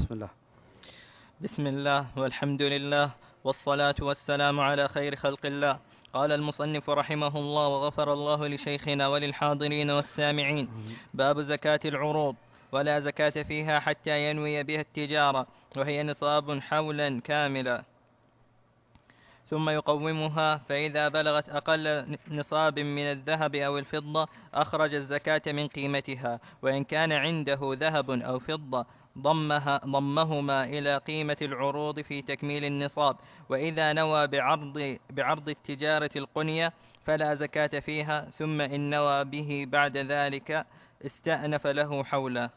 بسم الله. بسم الله والحمد لله والصلاة والسلام على خير خلق الله. قال المصنف رحمه الله وغفر الله لشيخنا وللحاضرين والسامعين: باب زكاة العروض. ولا زكاة فيها حتى ينوي بها التجارة، وهي نصاب حولا كاملا، ثم يقومها، فإذا بلغت أقل نصاب من الذهب أو الفضة أخرج الزكاة من قيمتها، وإن كان عنده ذهب أو فضة ضمهما إلى قيمة العروض في تكميل النصاب. وإذا نوى بعرض التجارة القنية فلا زكاة فيها، ثم إن نوى به بعد ذلك استأنف له حولا.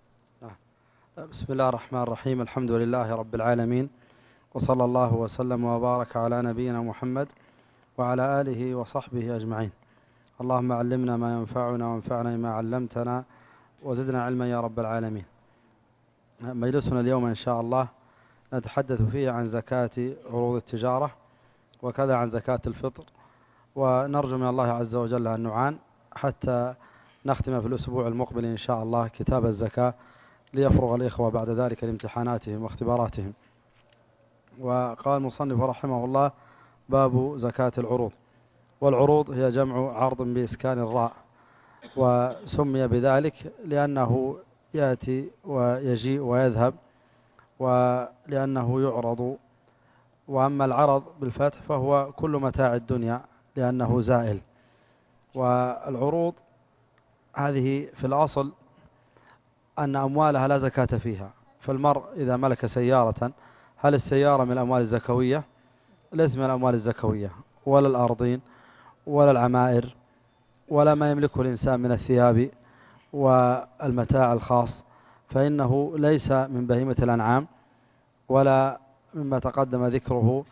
بسم الله الرحمن الرحيم. الحمد لله رب العالمين، وصلى الله وسلم وبارك على نبينا محمد وعلى آله وصحبه أجمعين. اللهم علمنا ما ينفعنا وانفعنا ما علمتنا وزدنا علما يا رب العالمين. مجلسنا اليوم إن شاء الله نتحدث فيه عن زكاة عروض التجارة، وكذا عن زكاة الفطر، ونرجو من الله عز وجل أن نعان حتى نختم في الأسبوع المقبل إن شاء الله كتاب الزكاة، ليفرغ الإخوة بعد ذلك لامتحاناتهم واختباراتهم. وقال المصنف رحمه الله: باب زكاة العروض. والعروض هي جمع عرض بإسكان الراء، وسمي بذلك لأنه يأتي ويجيء ويذهب، ولأنه يعرض. وأما العرض بالفتح فهو كل متاع الدنيا لأنه زائل. والعروض هذه في الأصل أن أموالها لا زكاة فيها. فالمرء إذا ملك سيارة، هل السيارة من الأموال الزكوية؟ ليس من الأموال الزكوية، ولا الأرضين ولا العمائر ولا ما يملكه الإنسان من الثياب والمتاع الخاص، فإنه ليس من بهيمة الأنعام ولا مما تقدم ذكره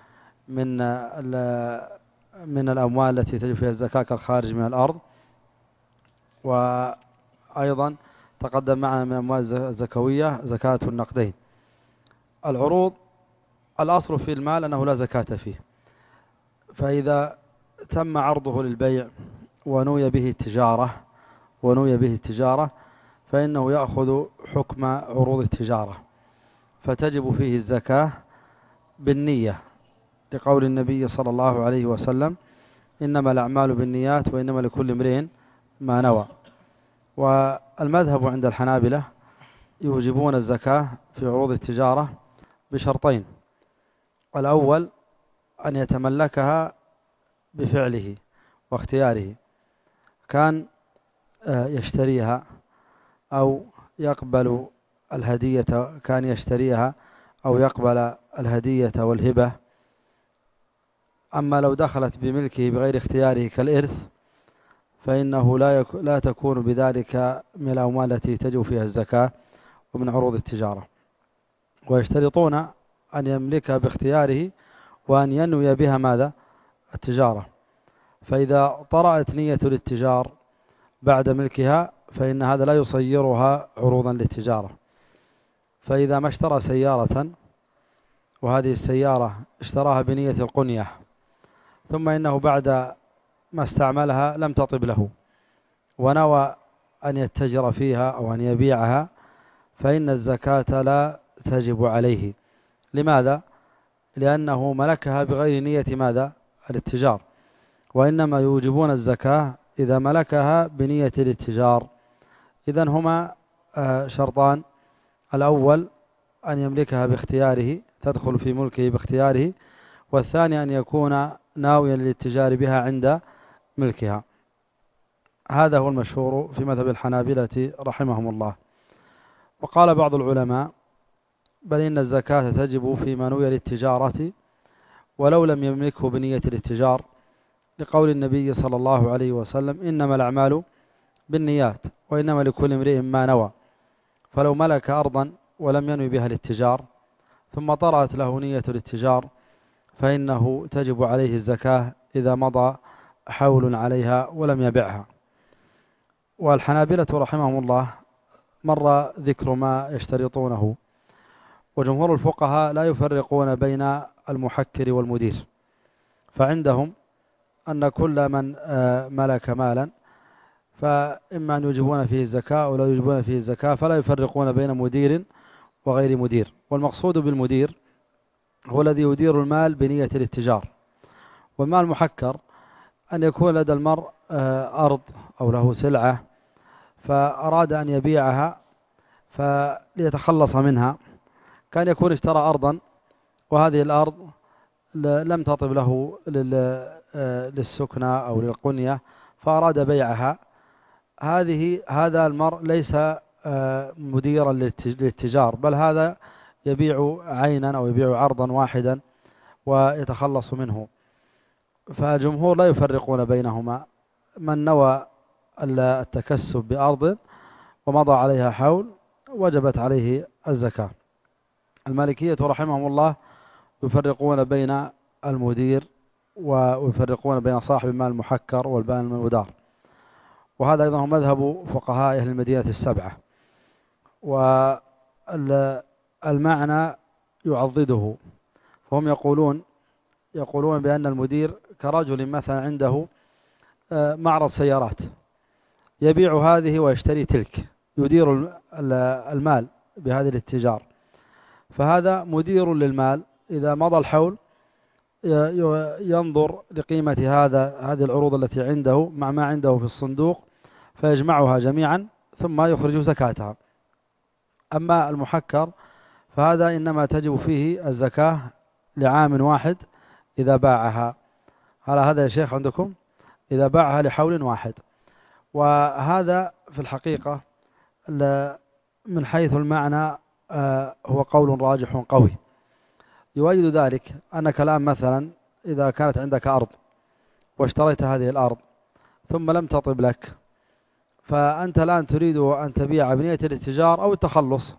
من الأموال التي تجب فيها الزكاة كالخارج من الأرض. وأيضا تقدم معنا من الأموال الزكوية زكاة النقدين. العروض الأصل في المال أنه لا زكاة فيه، فإذا تم عرضه للبيع ونوي به التجارة فإنه يأخذ حكم عروض التجارة، فتجب فيه الزكاة بالنية، لقول النبي صلى الله عليه وسلم: إنما الأعمال بالنيات وإنما لكل امرئ ما نوى. والمذهب عند الحنابلة يوجبون الزكاة في عروض التجارة بشرطين: الأول أن يتملكها بفعله واختياره، كان يشتريها أو يقبل الهدية، كان يشتريها أو يقبل الهدية والهبة. أما لو دخلت بملكه بغير اختياره كالإرث فإنه لا تكون بذلك من الأموال التي تجب فيها الزكاة ومن عروض التجارة. ويشترطون أن يملكها باختياره وأن ينوي بها ماذا؟ التجارة. فإذا طرأت نية الاتجار بعد ملكها فإن هذا لا يصيرها عروضا للتجارة. فإذا ما اشترى سيارة وهذه السيارة اشتراها بنية القنية، ثم إنه بعد ما استعملها لم تطب له ونوى أن يتجر فيها أو أن يبيعها، فإن الزكاة لا تجب عليه. لماذا؟ لأنه ملكها بغير نية ماذا؟ الاتجار. وإنما يوجبون الزكاة إذا ملكها بنية الاتجار. إذن هما شرطان: الأول أن يملكها باختياره، تدخل في ملكه باختياره، والثاني أن يكون ناويا للاتجار بها عند ملكها. هذا هو المشهور في مذهب الحنابلة رحمهم الله. وقال بعض العلماء: بل إن الزكاة تجب فيما نوي للتجارة ولو لم يملكه بنية الاتجار، لقول النبي صلى الله عليه وسلم: إنما الأعمال بالنيات وإنما لكل امرئ ما نوى. فلو ملك أرضا ولم ينوي بها الاتجار ثم طرأت له نية الاتجار فإنه تجب عليه الزكاة إذا مضى حول عليها ولم يبيعها. والحنابلة رحمهم الله مر ذكر ما يشترطونه، وجمهور الفقهاء لا يفرقون بين المحكر والمدير، فعندهم أن كل من ملك مالا فإما أن يجبون فيه الزكاة أو لا يجبون فيه الزكاة، فلا يفرقون بين مدير وغير مدير. والمقصود بالمدير هو الذي يدير المال بنية الاتجار. والمال محكر أن يكون لدى المرء أرض أو له سلعة فأراد أن يبيعها فليتخلص منها، كان يكون اشترى أرضا وهذه الأرض لم تطب له للسكنة أو للقنية فأراد بيعها. هذا المرء ليس مديرا للاتجار، بل هذا يبيع عينا أو يبيع عرضا واحدا ويتخلص منه. فالجمهور لا يفرقون بينهما، من نوى التكسب بأرض ومضى عليها حول وجبت عليه الزكاة. المالكية رحمهم الله يفرقون بين المدير ويفرقون بين صاحب المال المحكر والمال المدار، وهذا أيضا هو مذهب فقهاء أهل المدينة السبعة. والمعنى يعضده، فهم يقولون بأن المدير كرجل مثلا عنده معرض سيارات يبيع هذه ويشتري تلك، يدير المال بهذه الاتجار، فهذا مدير للمال. إذا مضى الحول ينظر لقيمة هذه العروض التي عنده مع ما عنده في الصندوق فيجمعها جميعا ثم يخرج زكاتها. أما المحكر فهذا إنما تجب فيه الزكاة لعام واحد إذا باعها. هذا يا شيخ عندكم إذا باعها لحول واحد. وهذا في الحقيقة من حيث المعنى هو قول راجح قوي. يؤيد ذلك أنك الآن مثلا إذا كانت عندك أرض واشتريت هذه الأرض ثم لم تطب لك، فأنت الآن تريد أن تبيع بنية الاتجار أو التخلص.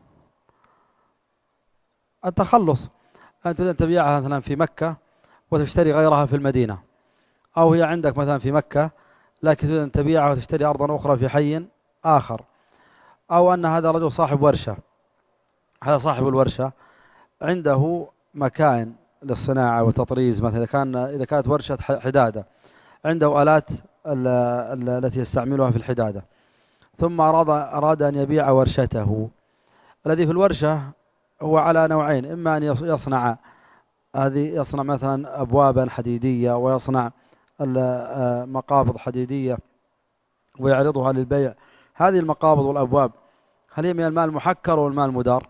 أنت تريد أن تبيعها مثلا في مكة وتشتري غيرها في المدينة، أو هي عندك مثلا في مكة لكن تريد أن تبيعها وتشتري أرضا أخرى في حي آخر. أو أن هذا رجل صاحب ورشة، هذا صاحب الورشة عنده مكان للصناعة والتطريز، مثلا إذا كانت ورشة حدادة عنده آلات التي يستعملها في الحدادة، ثم أراد أن يبيع ورشته. الذي في الورشة هو على نوعين، إما أن يصنع مثلا أبوابا حديدية ويصنع مقابض حديدية ويعرضها للبيع. هذه المقابض والأبواب هل هي من المال المحكر أو المال المدار؟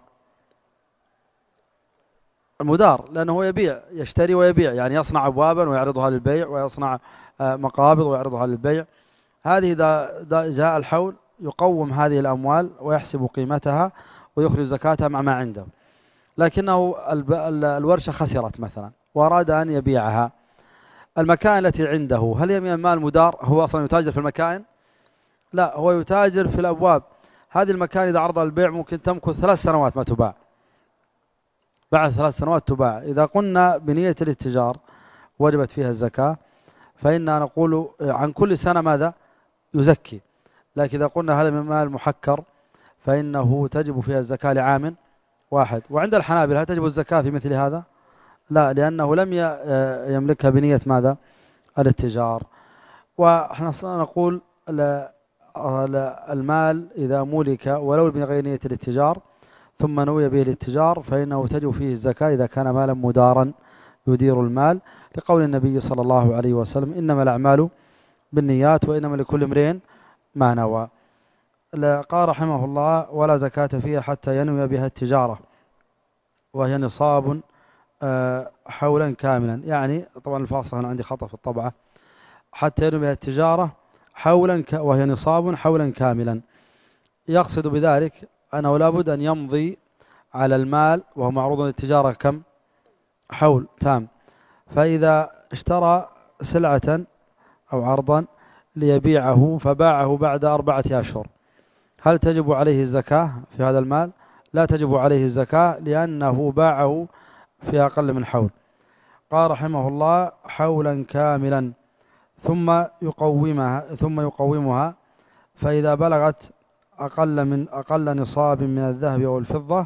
المدار، لأنه يشتري ويبيع، يعني يصنع أبوابا ويعرضها للبيع ويصنع مقابض ويعرضها للبيع. هذه إذا جاء الحول يقوم هذه الأموال ويحسب قيمتها ويخرج زكاتها مع ما عنده. لكنه الورشة خسرت مثلا وأراد أن يبيعها. المكائن التي عنده هل هي من المال المدار؟ هو أصلا يتاجر في المكائن؟ لا، هو يتاجر في الأبواب. هذه المكائن إذا عرضها للبيع ممكن تمكث 3 سنوات ما تباع، بعد 3 سنوات تباع. إذا قلنا بنية الاتجار وجبت فيها الزكاة فإننا نقول عن كل سنة ماذا؟ يزكي. لكن إذا قلنا هذا من المال المحكر فإنه تجب فيها الزكاة لعام واحد. وعند الحنابلة هل تجب الزكاة في مثل هذا؟ لا، لأنه لم يملكها بنية ماذا؟ الاتجار. ونحن نقول المال إذا ملك ولو بغير نية الاتجار ثم نوي به الاتجار فإنه تجب فيه الزكاة إذا كان مالا مدارا يدير المال، لقول النبي صلى الله عليه وسلم إنما الأعمال بالنيات وإنما لكل امرئ ما نوى. قال رحمه الله ولا زكاة فيها حتى ينوي بها التجارة، وهي نصاب حولا كاملا. يعني طبعا الفاصل هنا عندي خطأ في الطبعة، حتى ينوي بها التجارة حولا وهي نصاب حولا كاملا. يقصد بذلك أنه لابد أن يمضي على المال وهو معروض للتجارة كم؟ حول تام. فإذا اشترى سلعة أو عرضا ليبيعه فباعه بعد 4 أشهر، هل تجب عليه الزكاة في هذا المال؟ لا تجب عليه الزكاة لأنه باعه في أقل من حول. قال رحمه الله حولا كاملا ثم يقومها فإذا بلغت أقل نصاب من الذهب أو الفضة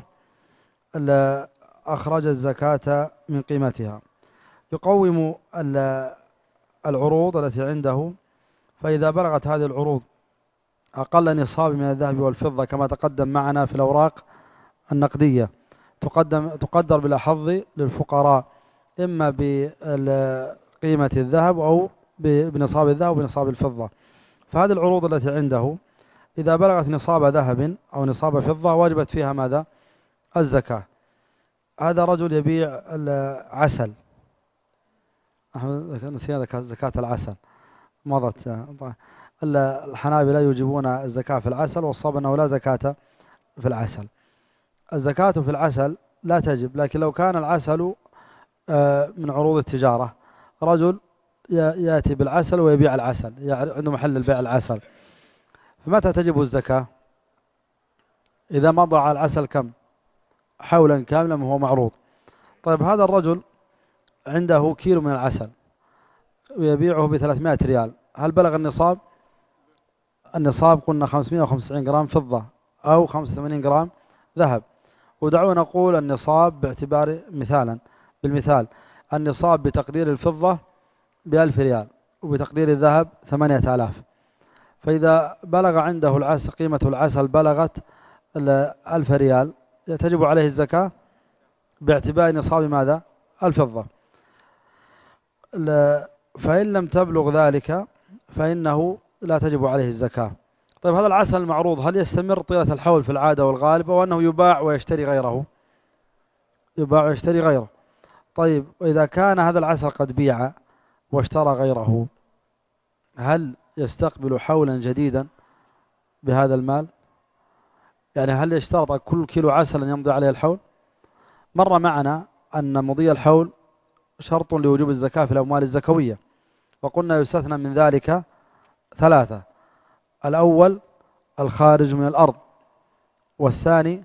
أخرج الزكاة من قيمتها. يقوم العروض التي عنده، فإذا بلغت هذه العروض أقل نصاب من الذهب والفضة كما تقدم معنا في الأوراق النقدية تقدر بالأحظ للفقراء، إما بقيمة الذهب أو بنصاب الذهب وبنصاب الفضة. فهذه العروض التي عنده إذا بلغت نصاب ذهب أو نصاب فضة وجبت فيها ماذا؟ الزكاة. هذا رجل يبيع العسل، نسينا زكاة العسل مضت. الحنابلة يوجبون الزكاة في العسل، والصواب أنه لا زكاة في العسل. الزكاة في العسل لا تجب، لكن لو كان العسل من عروض التجارة، رجل يأتي بالعسل ويبيع العسل، يعني عنده محل البيع العسل، فمتى تجب الزكاة؟ إذا مضى على العسل كم؟ حولا كاملا وهو معروض. طيب هذا الرجل عنده كيلو من العسل ويبيعه ب300 ريال، هل بلغ النصاب؟ النصاب قلنا 595 جرام فضة أو 85 جرام ذهب. ودعونا نقول النصاب باعتبار مثالا، بالمثال النصاب بتقدير الفضة ب1000 ريال وبتقدير الذهب 8000. فإذا بلغ عنده العسل، قيمة العسل بلغت 1000 ريال، تجب عليه الزكاة باعتبار نصاب ماذا؟ الفضة. فإن لم تبلغ ذلك فإنه لا تجب عليه الزكاة. طيب هذا العسل المعروض هل يستمر طيلة الحول في العادة والغالب، أو أنه يباع ويشتري غيره؟ يباع ويشتري غيره. طيب وإذا كان هذا العسل قد بيع واشترى غيره، هل يستقبل حولا جديدا بهذا المال؟ يعني هل يشترط كل كيلو عسل أن يمضي عليه الحول؟ مر معنا أن مضي الحول شرط لوجوب الزكاة في الأموال الزكوية، وقلنا يستثنى من ذلك 3: الأول الخارج من الأرض، والثاني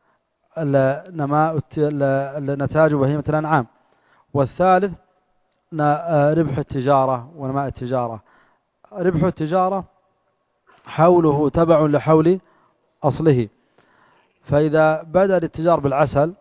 نتاج بهيمة الأنعام، والثالث ربح التجارة ونماء التجارة. ربح التجارة حوله تبع لحول أصله، فإذا بدأ الاتجار بالعسل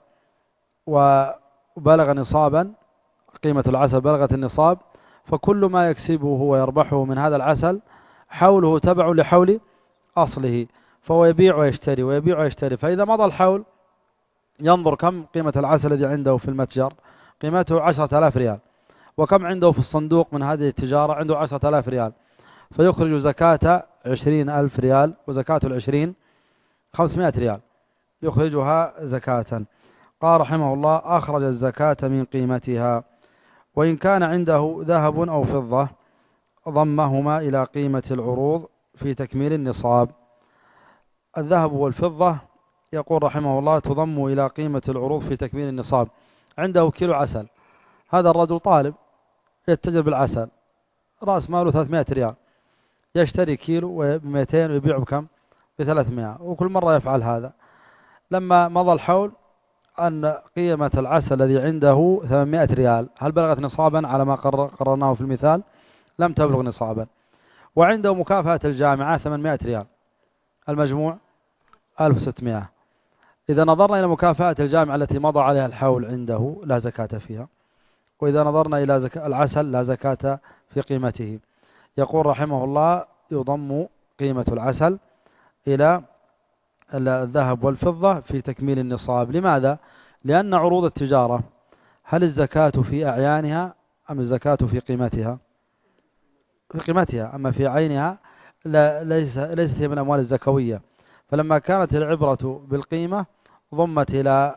وبلغ نصابا، قيمة العسل بلغت النصاب، فكل ما يكسبه ويربحه من هذا العسل حوله تبع لحول أصله، فهو يبيع ويشتري ويبيع ويشتري. فإذا مضى الحول ينظر كم قيمة العسل الذي عنده في المتجر، قيمته 10,000 ريال، وكم عنده في الصندوق من هذه التجارة، عنده 10,000 ريال، فيخرج زكاة 20,000 ريال، وزكاة 20 500 ريال يخرجها زكاة. قال رحمه الله: أخرج الزكاة من قيمتها. وإن كان عنده ذهب أو فضة ضمهما إلى قيمة العروض في تكميل النصاب. الذهب والفضة يقول رحمه الله تضم إلى قيمة العروض في تكميل النصاب. عنده كيلو عسل، هذا الرجل طالب يتجر بالعسل، رأس ماله 300 ريال، يشتري كيلو ب200 ويبيعه بكم؟ ب300، وكل مرة يفعل هذا. لما مضى الحول أن قيمة العسل الذي عنده 800 ريال، هل بلغت نصابا على ما قررناه في المثال؟ لم تبلغ نصابا. وعنده مكافأة الجامعة 800 ريال، المجموع 1600. إذا نظرنا إلى مكافأة الجامعة التي مضى عليها الحول عنده لا زكاة فيها. وإذا نظرنا إلى العسل لا زكاة في قيمته. يقول رحمه الله: يضم قيمة العسل إلى الذهب والفضة في تكميل النصاب. لماذا؟ لأن عروض التجارة هل الزكاة في أعيانها أم الزكاة في قيمتها؟ في قيمتها، أما في عينها ليست هي من الأموال الزكوية. فلما كانت العبرة بالقيمة ضمت إلى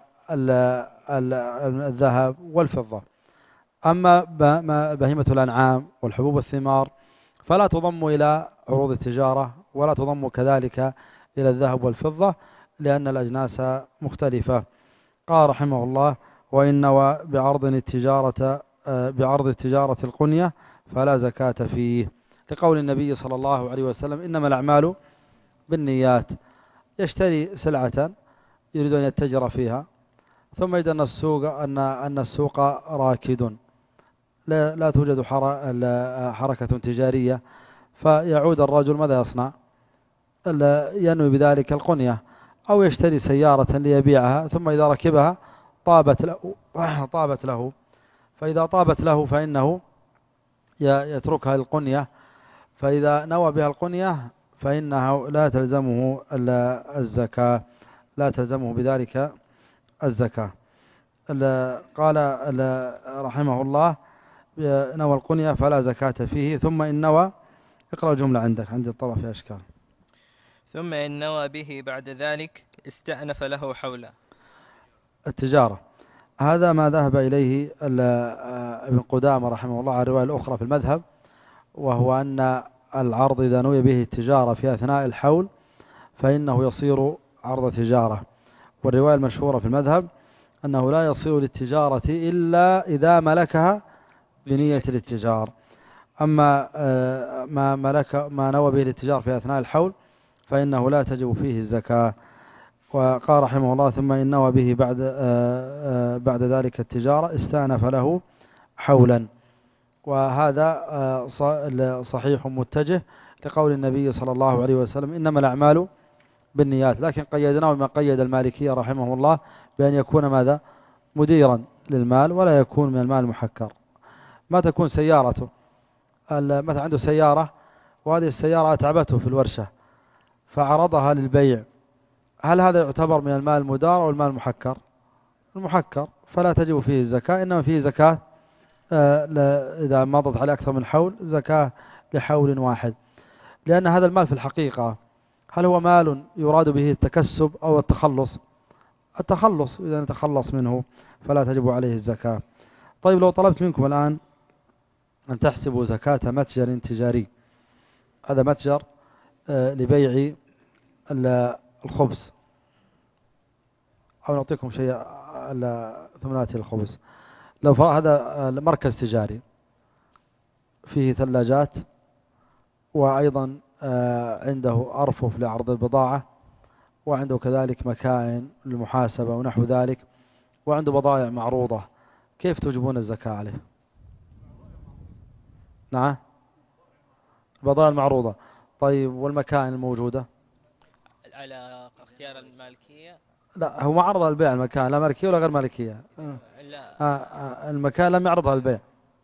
الذهب والفضة. أما بهيمة الأنعام والحبوب والثمار فلا تضم إلى عروض التجارة، ولا تضم كذلك إلى الذهب والفضة، لأن الأجناس مختلفة. قال رحمه الله: وإن نوى بعرض التجارة القنية فلا زكاة فيه، لقول النبي صلى الله عليه وسلم: إنما الأعمال بالنيات. يشتري سلعة يريد أن يتجر فيها، ثم يجد أن السوق راكد، لا توجد حركة تجارية، فيعود الرجل ماذا يصنع؟ ينوي بذلك القنية، أو يشتري سيارة ليبيعها، ثم إذا ركبها طابت له، فإذا طابت له فإنه يتركها القنية، فإذا نوى بها القنية فإنه لا تلزمه الزكاة. لا تلزمه بذلك الزكاة. قال رحمه الله نوى القنية فلا زكاة فيه. ثم إن نوى، اقرأ الجملة عندك، عندي الطبع في أشكال. ثم إن نوى به بعد ذلك استأنف له حولا. التجارة هذا ما ذهب إليه ابن قدامة رحمه الله على الرواية الأخرى في المذهب، وهو أن العرض إذا نوي به التجارة في أثناء الحول فإنه يصير عرض تجارة. والرواية المشهورة في المذهب أنه لا يصير للتجارة إلا إذا ملكها بنية الاتجار. أما ما نوى به الاتجار في أثناء الحول فإنه لا تجب فيه الزكاة. وقال رحمه الله ثم إن نوى به بعد ذلك التجارة استأنف له حولا. وهذا صحيح متجه لقول النبي صلى الله عليه وسلم إنما الأعمال بالنيات، لكن قيدناه بما قيد المالكية رحمه الله بأن يكون ماذا؟ مديرا للمال ولا يكون من المال المحكر. ما تكون سيارته، مثلا عنده سيارة وهذه السيارة أتعبته في الورشة فعرضها للبيع، هل هذا يعتبر من المال المدار أو المال المحكر؟ المحكر، فلا تجب فيه الزكاة، إنما فيه زكاة إذا مضت على أكثر من حول زكاة لحول واحد. لأن هذا المال في الحقيقة هل هو مال يراد به التكسب أو التخلص؟ التخلص، إذا نتخلص منه فلا تجب عليه الزكاة. طيب لو طلبت منكم الآن أن تحسبوا زكاة متجر تجاري، هذا متجر لبيع الخبز، أو نعطيكم شيء ثم نأتي الخبز. لو هذا مركز تجاري فيه ثلاجات وأيضا عنده أرفف لعرض البضاعة، وعنده كذلك مكائن للمحاسبة ونحو ذلك، وعنده بضائع معروضة، كيف توجبون الزكاة عليه؟ نعم، البضائع المعروضة. طيب والمكائن الموجودة؟ على اختيار المالكية. لا، هو ما عرضها البيع المكان، لا مالكية ولا غير مالكية. لا. المكان لم يعرضها البيع،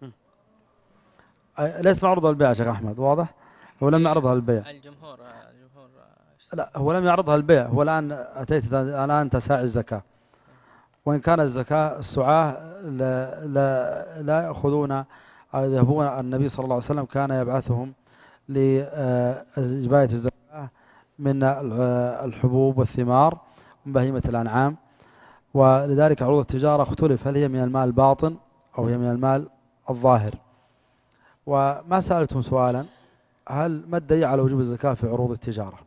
ليس معرضها البيع يا شيخ أحمد، واضح؟ هو لم يعرضها البيع. الجمهور لا، هو لم يعرضها البيع، هو الآن أتيت الآن تساعي الزكاة، وإن كان الزكاة السعاة لا يأخذون أو يذهبون. النبي صلى الله عليه وسلم كان يبعثهم لجباية الزكاة من الحبوب والثمار من بهيمة الأنعام. ولذلك عروض التجارة اختلف هل هي من المال الباطن أو هي من المال الظاهر. وما سألتم سؤالا، ما الدليل على وجوب الزكاة في عروض التجارة؟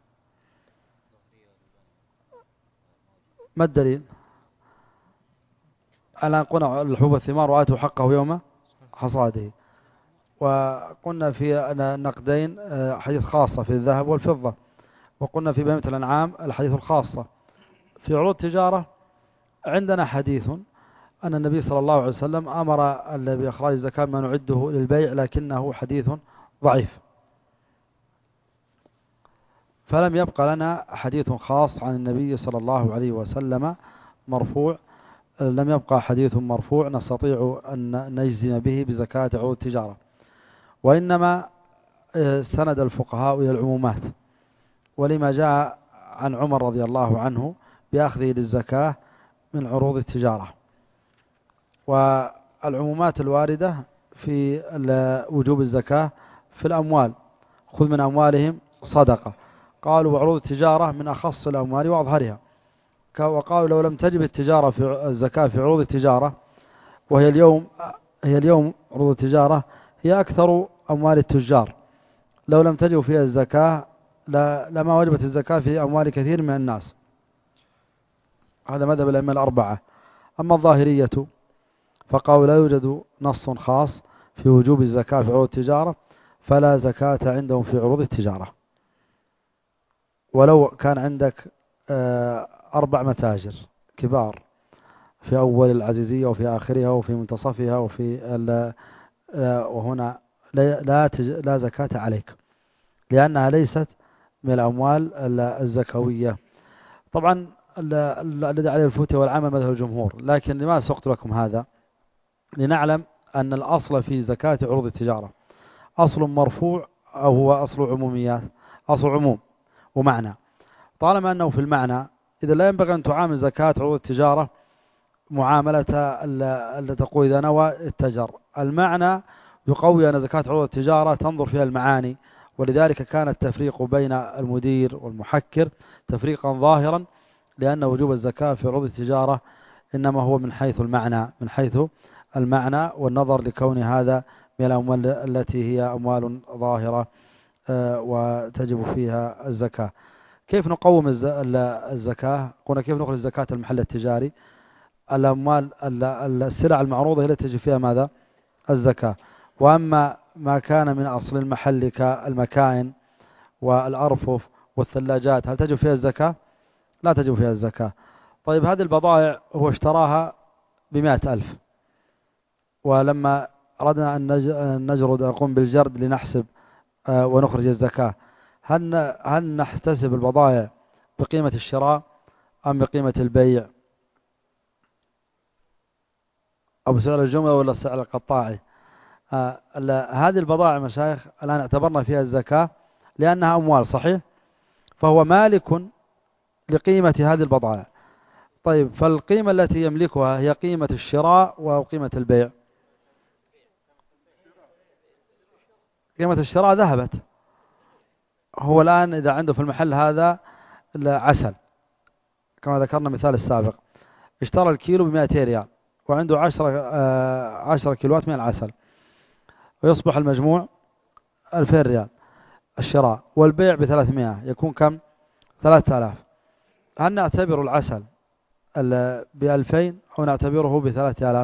ما الدليل؟ الآن قلنا الحبوب والثمار وآتوا حقه يوم حصاده، وقلنا في نقدين حديث خاصة في الذهب والفضة، وقلنا في بهيمة الأنعام الحديث الخاصة. في عروض التجارة عندنا حديث أن النبي صلى الله عليه وسلم أمر بإخراج الزكاة ما نعده للبيع، لكنه حديث ضعيف، فلم يبقى لنا حديث خاص عن النبي صلى الله عليه وسلم مرفوع، لم يبقى حديث مرفوع نستطيع أن نجزم به بزكاة عروض التجارة، وإنما سند الفقهاء إلى العمومات، ولما جاء عن عمر رضي الله عنه بأخذه للزكاة من عروض التجارة. والعمومات الواردة في وجوب الزكاة في الأموال، خذ من أموالهم صدقة، قالوا وعروض التجارة من أخص الأموال وأظهرها، وقالوا لو لم تجب التجارة في الزكاة في عروض التجارة، وهي اليوم عروض التجارة هي أكثر أموال التجار، لو لم تجب فيها الزكاة لما وجبت الزكاة في أموال كثير من الناس. هذا مذهب الأئمة الأربعة. أما الظاهرية فقالوا لا يوجد نص خاص في وجوب الزكاة في عروض التجارة، فلا زكاة عندهم في عروض التجارة. ولو كان عندك 4 متاجر كبار في أول العزيزية وفي آخرها وفي منتصفها وهنا لا زكاة عليك، لأنها ليست من الأموال الزكوية. طبعا الذي عليه الفتوى والعمل مذهب الجمهور، لكن لماذا سقت لكم هذا؟ لنعلم أن الأصل في زكاة عروض التجارة أصل مرفوع أو هو أصل عموميات، أصل عموم ومعنى. طالما أنه في المعنى إذا لا ينبغي أن تعامل زكاة عروض التجارة معاملة التي تقول إذا نوى التجر. المعنى يقوي أن زكاة عروض التجارة تنظر فيها المعاني، ولذلك كان التفريق بين المدير والمحكر تفريقا ظاهرا، لأن وجوب الزكاة في عروض التجارة إنما هو من حيث المعنى والنظر لكون هذا من الأموال التي هي أموال ظاهرة وتجب فيها الزكاة. كيف نقوم الزكاة؟ قلنا كيف نخرج زكاة المحل التجاري؟ الأموال السلع المعروضة هي التي تجب فيها ماذا؟ الزكاة. وأما ما كان من أصل المحل كالمكائن والأرفف والثلاجات هل تجب فيها الزكاة؟ لا تجب فيها الزكاة. طيب هذه البضائع هو اشتراها ب100,000، ولما أردنا أن نقوم بالجرد لنحسب ونخرج الزكاة، هل نحتسب البضائع بقيمة الشراء أم بقيمة البيع، أو بسعر الجملة ولا السعر القطاعي؟ هذه البضائع مشايخ الآن اعتبرنا فيها الزكاة لأنها أموال، صحيح؟ فهو مالك لقيمة هذه البضائع. طيب فالقيمة التي يملكها هي قيمة الشراء وقيمة البيع؟ قيمة الشراء ذهبت. هو الآن إذا عنده في المحل هذا عسل كما ذكرنا مثال السابق، اشترى الكيلو ب200 ريال وعنده 10 كيلوات من العسل، ويصبح المجموع 2000 ريال الشراء، والبيع ب300 يكون كم؟ 3000. هل نعتبر العسل ب2000 أو نعتبره ب3000؟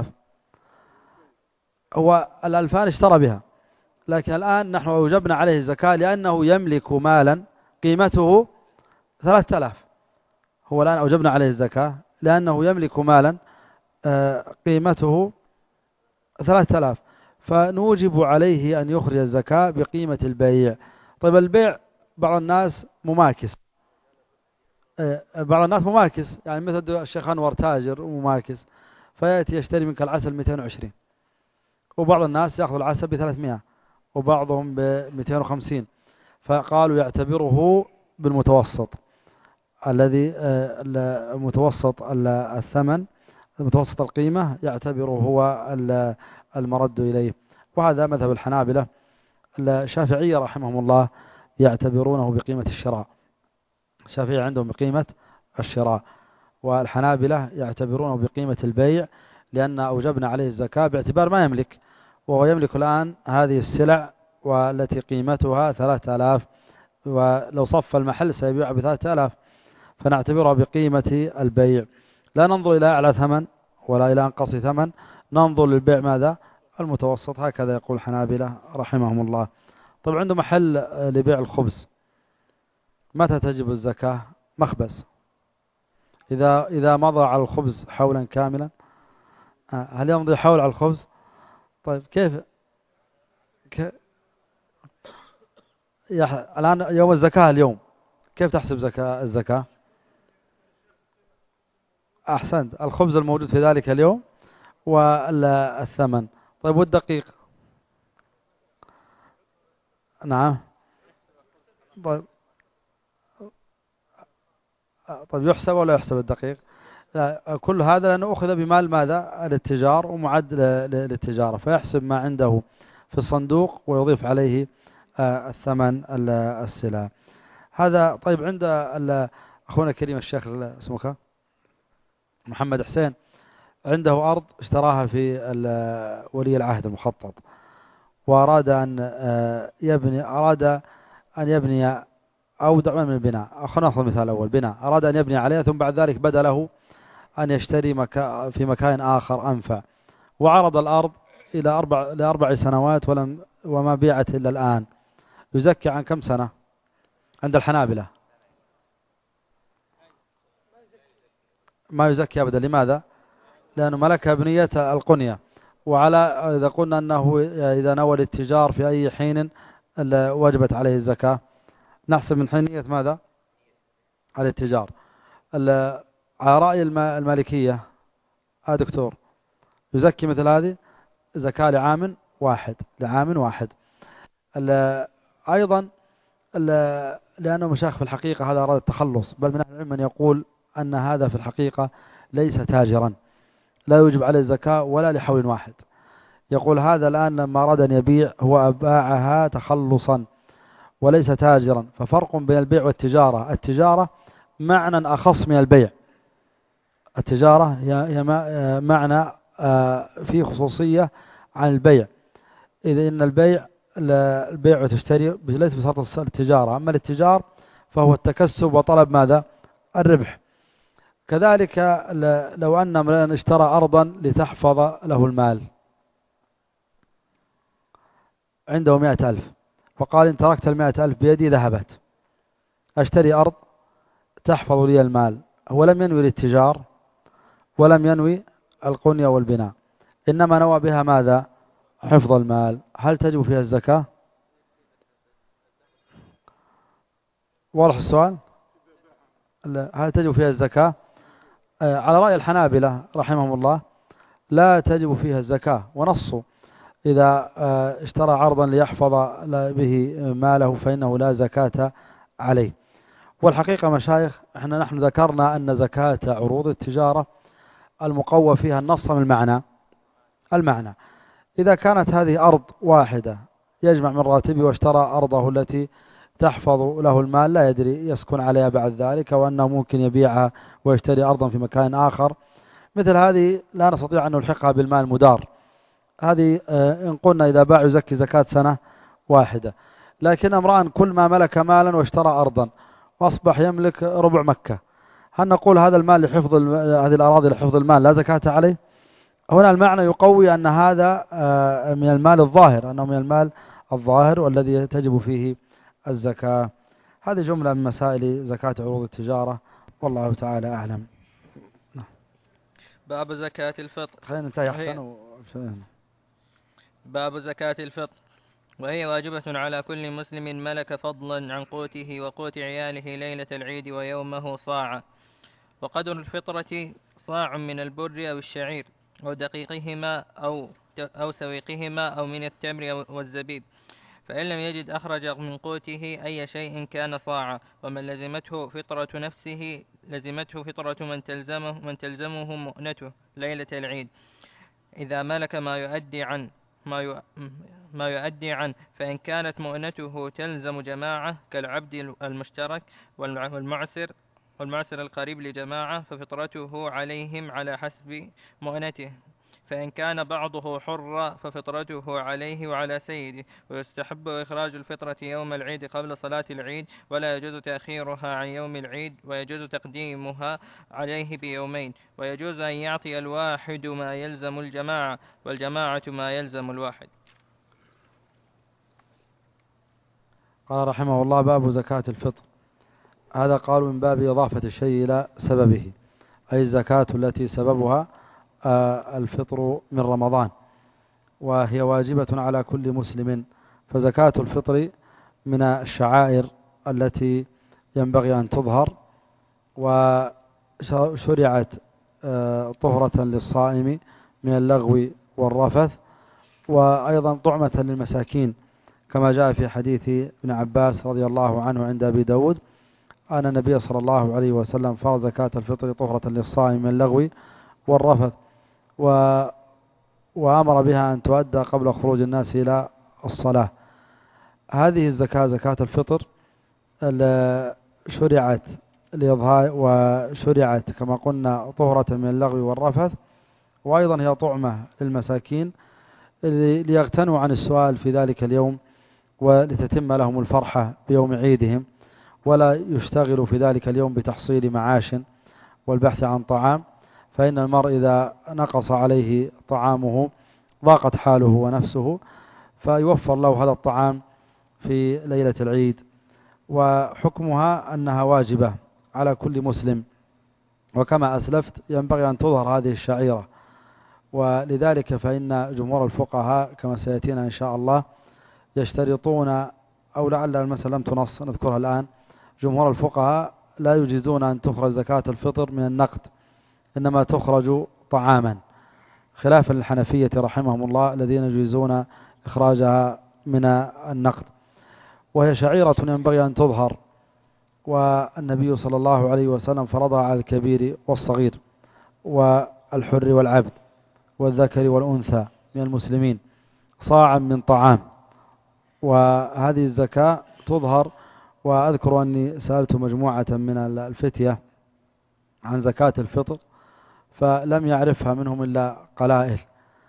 هو 2000 اشترى بها، لكن الآن نحن أوجبنا عليه الزكاة لأنه يملك مالا قيمته 3000. هو الآن أوجبنا عليه الزكاة لأنه يملك مالا قيمته 3000، فنوجب عليه أن يخرج الزكاة بقيمة البيع. طيب البيع بعض الناس مماكس، يعني مثل الشيخ أنور تاجر ومماكس، فيأتي يشتري منك العسل 220، وبعض الناس يأخذ العسل ب300 وبعضهم ب250، فقالوا يعتبره بالمتوسط الذي متوسط الثمن، متوسط القيمة يعتبره هو المرد إليه. وهذا مذهب الحنابلة. الشافعية رحمهم الله يعتبرونه بقيمة الشراء، الشافعية عندهم بقيمة الشراء، والحنابلة يعتبرونه بقيمة البيع، لأن أوجبنا عليه الزكاة باعتبار ما يملك، وهو يملك الآن هذه السلع والتي قيمتها 3000، ولو صف المحل سيبيع ب3000، فنعتبرها بقيمة البيع. لا ننظر إلى أعلى ثمن ولا إلى أنقص ثمن، ننظر للبيع ماذا؟ المتوسط. هكذا يقول الحنابلة رحمهم الله. طبعا عنده محل لبيع الخبز، متى تجب الزكاة؟ مخبز، إذا مضى على الخبز حولا كاملا. هل يمضي حول على الخبز؟ طيب كيف الآن يوم الزكاة اليوم كيف تحسب الزكاة؟ أحسنت، الخبز الموجود في ذلك اليوم والثمن. طيب والدقيق؟ نعم. طيب يحسب ولا يحسب الدقيق؟ لا، كل هذا لأنه أخذ بمال ماذا؟ الاتجار ومعد للتجارة، فيحسب ما عنده في الصندوق ويضيف عليه الثمن السلع هذا. طيب عند أخونا الكريم الشيخ اسمك محمد حسين، عنده أرض اشتراها في ولي العهد المخطط، وأراد أن يبني أو دعوة من البناء. خلينا نأخذ مثال أول، بناء أراد أن يبني عليها، ثم بعد ذلك بدا له أن يشتري في مكان آخر أنفع، وعرض الأرض إلى 4 سنوات وما بيعت إلا الآن. يزكي عن كم سنة عند الحنابلة؟ ما يزكي أبدا. لماذا؟ لأنه ملكها بنية القنية، وعلى إذا قلنا أنه إذا نوى الاتجار في أي حين وجبت عليه الزكاة، نحسب من حينية ماذا؟ على الاتجار. على رأي المالكية دكتور يزكي مثل هذه زكاة لعام واحد. أيضا لأنه مشايخ في الحقيقة هذا أراد التخلص، بل من أهل العلم من يقول أن هذا في الحقيقة ليس تاجرا، لا يوجب عليه الزكاة ولا لحول واحد. يقول هذا الآن لما أراد أن يبيع هو باعها تخلصا وليس تاجرا، ففرق بين البيع والتجارة. التجارة معنى أخص من البيع، التجارة هي معنى فيه خصوصية عن البيع، إذا إن البيع وتشتري ليس بشرط التجارة، أما الاتجار فهو التكسب وطلب ماذا؟ الربح. كذلك لو أن امرئا اشترى أرضا لتحفظ له المال، عنده 100,000 وقال إن تركت 100,000 بيدي ذهبت، أشتري أرض تحفظ لي المال. هو لم ينوي الاتجار ولم ينوي القنية والبناء، إنما نوى بها ماذا؟ حفظ المال. هل تجب فيها الزكاة؟ واضح السؤال؟ هل تجب فيها الزكاة؟ على رأي الحنابلة رحمهم الله لا تجب فيها الزكاة، ونصوا إذا اشترى عرضا ليحفظ به ماله فإنه لا زكاة عليه. والحقيقة مشايخ نحن ذكرنا أن زكاة عروض التجارة المقوى فيها النص من المعنى. إذا كانت هذه أرض واحدة يجمع من راتبه واشترى أرضه التي تحفظ له المال، لا يدري يسكن عليها بعد ذلك، وأنه ممكن يبيعها ويشتري أرضا في مكان آخر، مثل هذه لا نستطيع أن نلحقها بالمال المدار. هذه إن قلنا إذا باع يزكي زكاة سنة واحدة. لكن امرأ كل ما ملك مالا واشترى أرضا وأصبح يملك ربع مكة، هل نقول هذا المال لحفظ هذه الأراضي لحفظ المال لا زكاة عليه؟ هنا المعنى يقوي أن هذا من المال الظاهر، أنه من المال الظاهر والذي تجب فيه الزكاة. هذه جملة من مسائل زكاة عروض التجارة، والله تعالى أعلم. باب زكاة الفطر. خلينا ننتهي أحسن. باب زكاة الفطر، وهي واجبة على كل مسلم ملك فضلا عن قوته وقوت عياله ليلة العيد ويومه صاعا، وقدر الفطرة صاع من البر أو الشعير أو دقيقهما أو سويقهما أو من التمر والزبيب، فإن لم يجد أخرج من قوته أي شيء كان صاعا. ومن لزمته فطرة نفسه لزمته فطرة من تلزمه مؤنته ليلة العيد إذا ملك ما يؤدي عنه، فإن كانت مؤنته تلزم جماعة كالعبد المشترك والمعسر القريب لجماعة ففطرته عليهم على حسب مؤنته، فإن كان بعضه حرا ففطرته عليه وعلى سيده. ويستحب إخراج الفطرة يوم العيد قبل صلاة العيد، ولا يجوز تأخيرها عن يوم العيد، ويجوز تقديمها عليه بيومين، ويجوز أن يعطي الواحد ما يلزم الجماعة والجماعة ما يلزم الواحد. قال رحمه الله باب زكاة الفطر. هذا قالوا من باب إضافة الشيء إلى سببه، أي الزكاة التي سببها الفطر من رمضان، وهي واجبة على كل مسلم. فزكاة الفطر من الشعائر التي ينبغي أن تظهر، وشرعت طهرة للصائم من اللغو والرفث، وأيضا طعمة للمساكين، كما جاء في حديث ابن عباس رضي الله عنه عند أبي داود أن النبي صلى الله عليه وسلم فرض زكاة الفطر طهرة للصائم من اللغو والرفث، وأمر بها أن تؤدى قبل خروج الناس إلى الصلاة. هذه الزكاة زكاة الفطر شرعت لإظهار، وشرعت كما قلنا طهرة من اللغو والرفث، وأيضا هي طعمة للمساكين ليغتنوا عن السؤال في ذلك اليوم، ولتتم لهم الفرحة بيوم عيدهم، ولا يشتغلوا في ذلك اليوم بتحصيل معاش والبحث عن طعام، فإن المرء إذا نقص عليه طعامه ضاقت حاله ونفسه، فيوفر له هذا الطعام في ليلة العيد. وحكمها أنها واجبة على كل مسلم، وكما أسلفت ينبغي أن تظهر هذه الشعيرة، ولذلك فإن جمهور الفقهاء كما سيأتينا إن شاء الله يشترطون، أو لعل المسألة لم تنص نذكرها الآن، جمهور الفقهاء لا يجيزون أن تخرج زكاة الفطر من النقد، إنما تخرج طعاما، خلافا للحنفية رحمهم الله الذين يجيزون إخراجها من النقد. وهي شعيرة ينبغي أن تظهر، والنبي صلى الله عليه وسلم فرضها على الكبير والصغير والحر والعبد والذكر والأنثى من المسلمين صاعا من طعام. وهذه الزكاة تظهر، وأذكر أني سألت مجموعة من الفتية عن زكاة الفطر فلم يعرفها منهم إلا قلائل،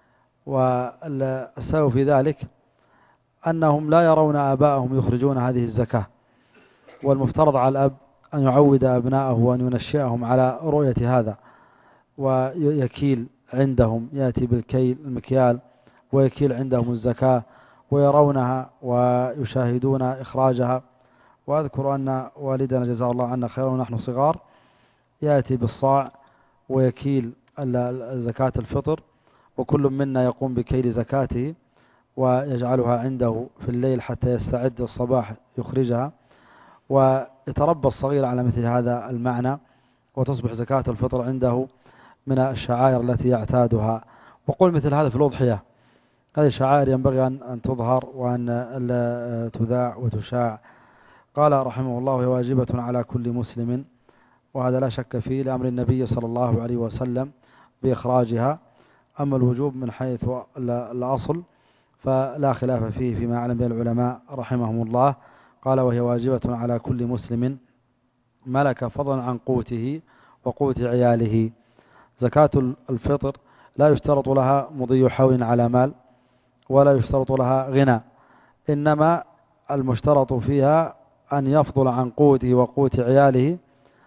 والسبب في ذلك أنهم لا يرون آباءهم يخرجون هذه الزكاة، والمفترض على الأب أن يعود أبناءه وأن ينشئهم على رؤية هذا، ويكيل عندهم، يأتي بالكيل المكيال ويكيل عندهم الزكاة ويرونها ويشاهدون إخراجها. وأذكر أن والدنا جزاه الله عنا خيرا ونحن صغار يأتي بالصاع ويكيل زكاة الفطر، وكل منا يقوم بكيل زكاته ويجعلها عنده في الليل حتى يستعد الصباح يخرجها، ويتربى الصغير على مثل هذا المعنى، وتصبح زكاة الفطر عنده من الشعائر التي يعتادها. وقل مثل هذا في الأضحية، هذه الشعائر ينبغي أن تظهر وأن تذاع وتشاع. قال رحمه الله: واجبة على كل مسلم، وهذا لا شك فيه لأمر النبي صلى الله عليه وسلم بإخراجها. أما الوجوب من حيث الأصل فلا خلاف فيه فيما يعلم به العلماء رحمهم الله. قال: وهي واجبة على كل مسلم ملك فضلا عن قوته وقوت عياله. زكاة الفطر لا يشترط لها مضي حول على مال، ولا يشترط لها غنى، إنما المشترط فيها أن يفضل عن قوته وقوت عياله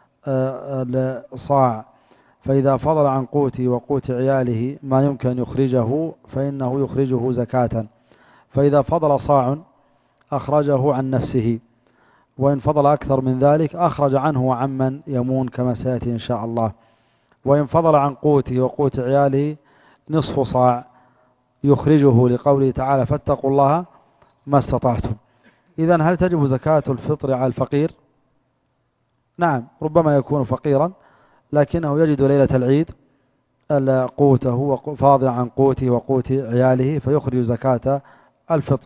صاع. فإذا فضل عن قوته وقوت عياله ما يمكن يخرجه فإنه يخرجه زكاة. فإذا فضل صاع أخرجه عن نفسه، وإن فضل أكثر من ذلك أخرج عنه وعمن يمون كما سيأتي إن شاء الله. وإن فضل عن قوته وقوت عياله نصف صاع يخرجه لقوله تعالى: فاتقوا الله ما استطعتم. إذن هل تجب زكاة الفطر على الفقير؟ نعم، ربما يكون فقيرا لكنه يجد ليلة العيد قوته فاضل عن قوته وقوت عياله فيخرج زكاة الفطر.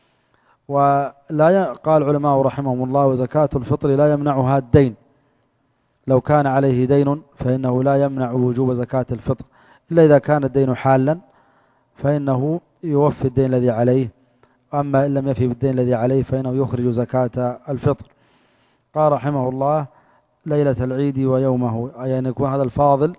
ولا قال علماء رحمهم الله: وزكاة الفطر لا يمنعها الدين. لو كان عليه دين فإنه لا يمنع وجوب زكاة الفطر، إلا إذا كان الدين حالا فإنه يوفي الدين الذي عليه، أما إن لم يفي بالدين الذي عليه فإنه يخرج زكاة الفطر. قال رحمه الله: ليلة العيد ويومه، أي أن يكون هذا الفاضل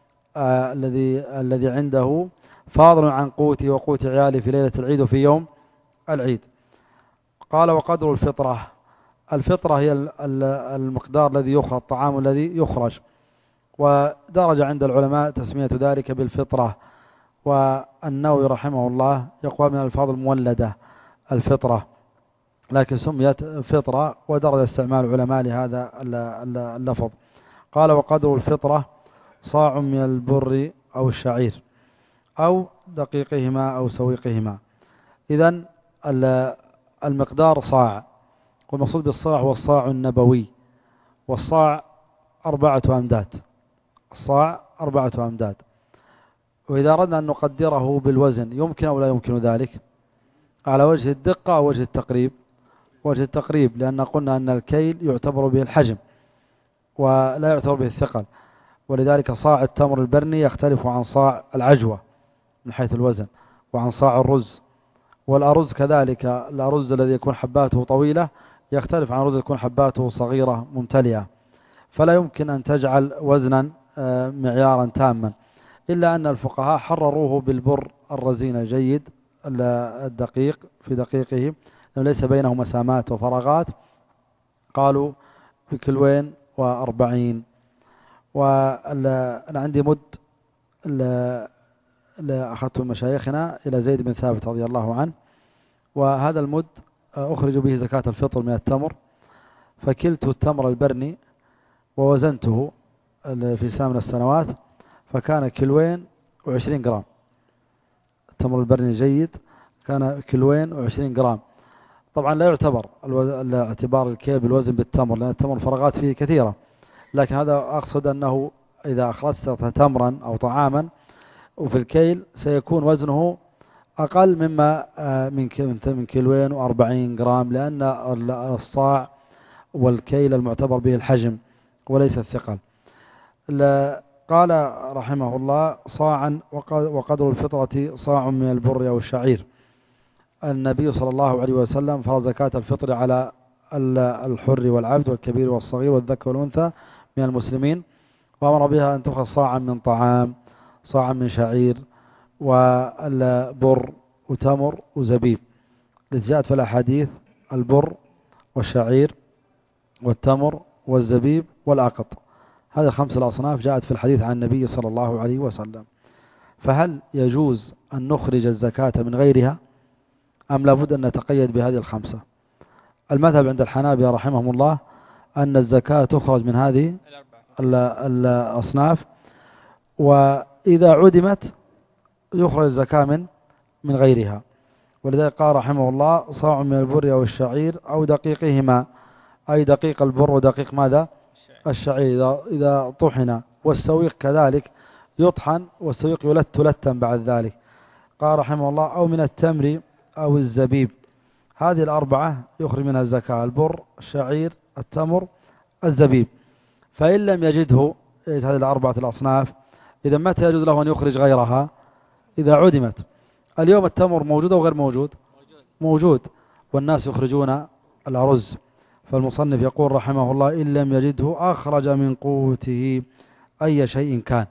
الذي عنده فاضل عن قوته وقوت عياله في ليلة العيد وفي يوم العيد. قال: وقدر الفطرة. الفطرة هي المقدار الذي يخرج، الطعام الذي يخرج، ودرج عند العلماء تسمية ذلك بالفطرة. والنووي رحمه الله يقول من الألفاظ المولدة الفطرة، لكن سميت فطرة ودرج استعمال العلماء لهذا اللفظ. قال: وقدر الفطرة صاع من البر أو الشعير أو دقيقهما أو سويقهما. إذن المقدار صاع، والمقصود بالصاع هو الصاع النبوي، والصاع 4 أمداد. الصاع 4 أمداد. وإذا أردنا أن نقدره بالوزن يمكن أو لا يمكن ذلك؟ على وجه الدقة أو وجه التقريب؟ وجه التقريب، لأن قلنا أن الكيل يعتبر به الحجم ولا يعتبر به الثقل، ولذلك صاع التمر البرني يختلف عن صاع العجوة من حيث الوزن، وعن صاع الرز. والأرز كذلك، الأرز الذي يكون حباته طويلة يختلف عن الرز يكون حباته صغيرة ممتلئة. فلا يمكن أن تجعل وزنا معيارا تاما، إلا أن الفقهاء حرروه بالبر الرزين الجيد الدقيق في دقيقه، لأنه ليس بينه مسامات وفراغات. قالوا بكلوين 40. وأنا عندي مد أخذته مشايخنا إلى زيد بن ثابت رضي الله عنه، وهذا المد أخرج به زكاة الفطر من التمر. فكلت التمر البرني ووزنته في سنة من السنوات فكان كيلوين 20 جرام. التمر البرني جيد كان كيلوين 20 جرام. طبعا لا يعتبر اعتبار الكيل بالوزن بالتمر، لأن التمر الفراغات فيه كثيرة، لكن هذا أقصد أنه إذا أخرجت تمرا أو طعاما وفي الكيل سيكون وزنه أقل مما من كيلوين و40 جرام، لأن الصاع والكيل المعتبر به الحجم وليس الثقل. قال رحمه الله صاعا وقدر الفطرة صاع من البر أو الشعير. النبي صلى الله عليه وسلم فرض زكاة الفطر على الحر والعبد والكبير والصغير والذكر والأنثى من المسلمين، وأمر بها أن تأخذ صاعا من طعام، صاعا من شعير والبر وتمر وزبيب، التي جاءت في الأحاديث البر والشعير والتمر والزبيب والأقط. هذه الخمس الأصناف جاءت في الحديث عن النبي صلى الله عليه وسلم. فهل يجوز أن نخرج الزكاة من غيرها أم لابد أن نتقيد بهذه الخمسة؟ المذهب عند الحنابلة رحمهم الله أن الزكاة تخرج من هذه الأصناف، وإذا عدمت يخرج الزكاة من غيرها. ولذلك قال رحمه الله صاع من البر أو الشعير أو دقيقهما، أي دقيق البر ودقيق ماذا؟ الشعير إذا طحن، والسويق كذلك يطحن والسويق يلت لتا بعد ذلك. قال رحمه الله أو من التمر أو الزبيب، هذه الأربعة يخرج منها الزكاة: البر، الشعير، التمر، الزبيب. فإن لم يجده هذه الأربعة الأصناف، إذا متى يجوز له أن يخرج غيرها؟ إذا عدمت. اليوم التمر موجود أو غير موجود؟ موجود، والناس يخرجون الأرز. فالمصنف يقول رحمه الله إن لم يجده أخرج من قوته أي شيء كان.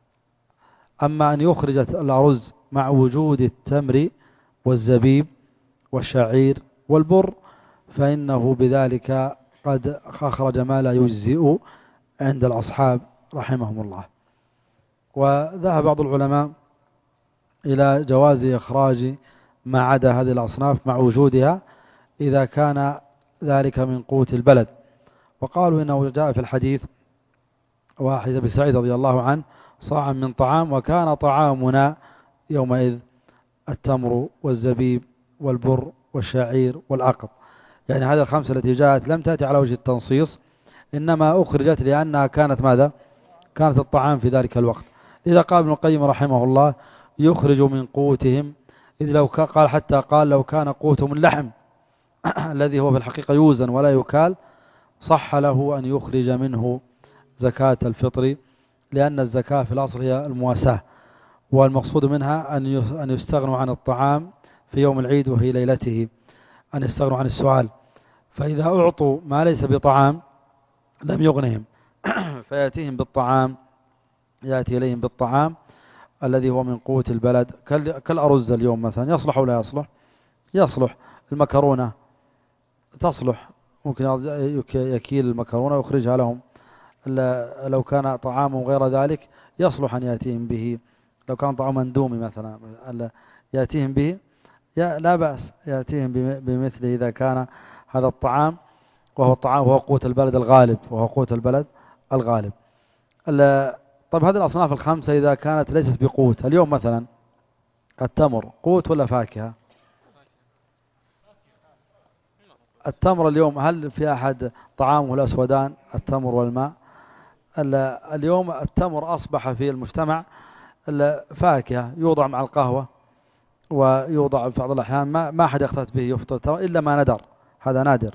أما أن يخرج الأرز مع وجود التمر والزبيب والشعير والبر فإنه بذلك قد أخرج ما لا يجزئ عند الأصحاب رحمهم الله. وذهب بعض العلماء إلى جواز إخراج ما عدا هذه الأصناف مع وجودها إذا كان ذلك من قوت البلد، وقالوا إنه جاء في الحديث واحد أبي سعيد رضي الله عنه صاعا من طعام، وكان طعامنا يومئذ التمر والزبيب والبر والشعير والعقد. يعني هذه الخمسة التي جاءت لم تأتي على وجه التنصيص، إنما أخرجت لأنها كانت ماذا؟ كانت الطعام في ذلك الوقت. إذا قال ابن القيم رحمه الله يخرج من قوتهم، إذ لو قال حتى قال لو كان قوتهم اللحم الذي هو في الحقيقة يوزن ولا يكال، صح له أن يخرج منه زكاة الفطر، لأن الزكاة في الأصل هي المواساة، والمقصود منها أن يستغنوا عن الطعام في يوم العيد وهي ليلته، أن يستغنوا عن السؤال. فإذا أعطوا ما ليس بطعام لم يغنهم فيأتيهم بالطعام، يأتي إليهم بالطعام الذي هو من قوة البلد كالأرز اليوم مثلا، يصلح ولا يصلح؟ يصلح. المكرونة تصلح، ممكن يكيل المكرونة ويخرجها لهم. لو كان طعامهم غير ذلك يصلح أن يأتيهم به. لو كان طعام اندومي مثلا يأتيهم به لا بأس، يأتيهم بمثله إذا كان هذا الطعام وهو الطعام وهو قوت البلد الغالب، وهو قوت البلد الغالب. طيب هذه الأصناف الخمسة إذا كانت ليست بقوت، اليوم مثلا التمر قوت ولا فاكهة؟ التمر اليوم هل في أحد طعامه الأسودان التمر والماء؟ اليوم التمر أصبح في المجتمع فاكهة، يوضع مع القهوة ويوضع في بعض الأحيان ما أحد يختلط به يفطر إلا ما ندر، هذا نادر.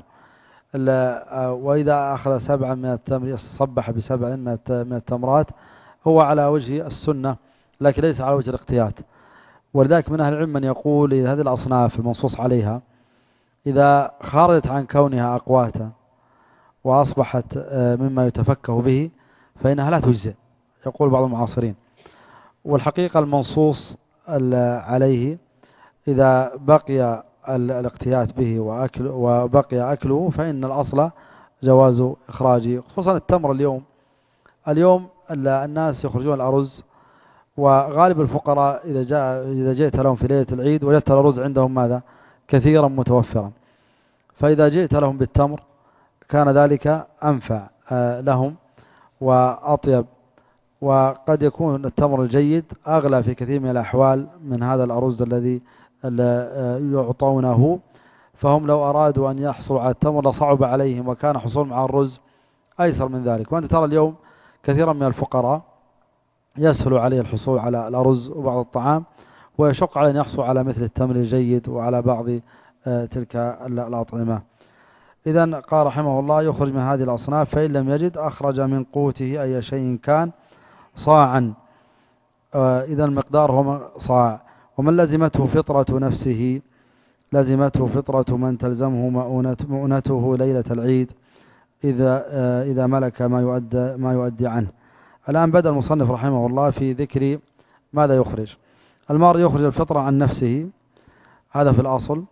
وإذا أخذ 7 من التمر صبح ب7 من التمرات هو على وجه السنة، لكن ليس على وجه الاقتيات. ولذلك من أهل العلم من يقول إذا هذه الأصناف المنصوص عليها إذا خرجت عن كونها أقواتا وأصبحت مما يتفكه به فإنها لا تجزئ، يقول بعض المعاصرين. والحقيقة المنصوص عليه إذا بقي الاقتيات به وبقي أكله فإن الأصل جواز إخراجه، خصوصا التمر. اليوم الناس يخرجون الأرز، وغالب الفقراء إذا جئت لهم في ليلة العيد وجدت الأرز عندهم ماذا؟ كثيرا متوفرا. فإذا جئت لهم بالتمر كان ذلك أنفع لهم وأطيب، وقد يكون التمر الجيد أغلى في كثير من الأحوال من هذا الأرز الذي يعطونه. فهم لو أرادوا أن يحصلوا على التمر لصعب عليهم، وكان حصول مع الرز أيسر من ذلك. وأنت ترى اليوم كثيرا من الفقراء يسهل عليه الحصول على الأرز وبعض الطعام، ويشق عليه أن يحصل على مثل التمر الجيد وعلى بعض تلك الأطعمة. إذن قال رحمه الله يخرج من هذه الأصناف، فإن لم يجد أخرج من قوته أي شيء كان صاعا، إذا المقدار هو صاع. ومن لزمته فطرة نفسه لزمته فطرة من تلزمه مؤونته ليلة العيد إذا ملك ما يؤدي عنه. الآن بدأ المصنف رحمه الله في ذكر ماذا يخرج. المرء يخرج الفطرة عن نفسه، هذا في الأصل،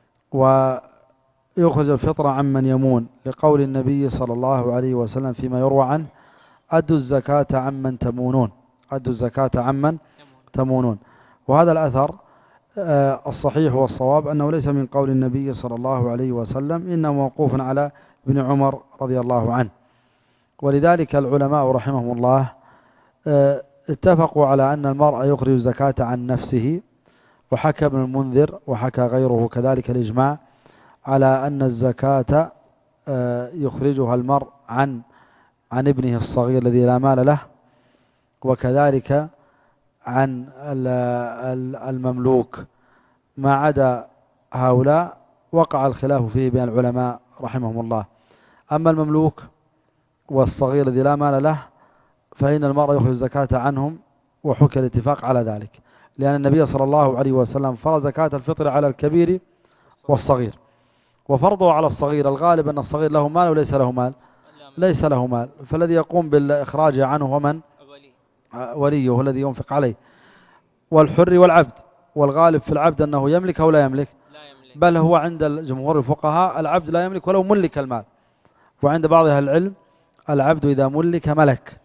ويخرج الفطرة عن من يمون، لقول النبي صلى الله عليه وسلم فيما يروى عنه: أدوا الزكاة عمن تمونون، أدوا الزكاة عمن تمونون. وهذا الأثر الصحيح والصواب أنه ليس من قول النبي صلى الله عليه وسلم، إنه موقوف على ابن عمر رضي الله عنه. ولذلك العلماء رحمهم الله اتفقوا على أن المرء يخرج الزكاة عن نفسه، وحكى ابن المنذر وحكى غيره كذلك الإجماع على أن الزكاة يخرجها المرء عن ابنه الصغير الذي لا مال له، وكذلك عن المملوك. ما عدا هؤلاء وقع الخلاف فيه بين العلماء رحمهم الله. أما المملوك والصغير الذي لا مال له فإن المرء يخرج الزكاة عنهم، وحكى الاتفاق على ذلك، لأن النبي صلى الله عليه وسلم فرض زكاة الفطر على الكبير والصغير، وفرضه على الصغير الغالب أن الصغير له مال وليس له مال، ليس له مال، فالذي يقوم بالإخراج عنه ومن وليه هو الذي ينفق عليه، والحر والعبد. والغالب في العبد أنه يملك أو لا يملك، بل هو عند الجمهور الفقهاء العبد لا يملك ولو ملك المال، وعند بعض أهل العلم العبد إذا ملك ملك.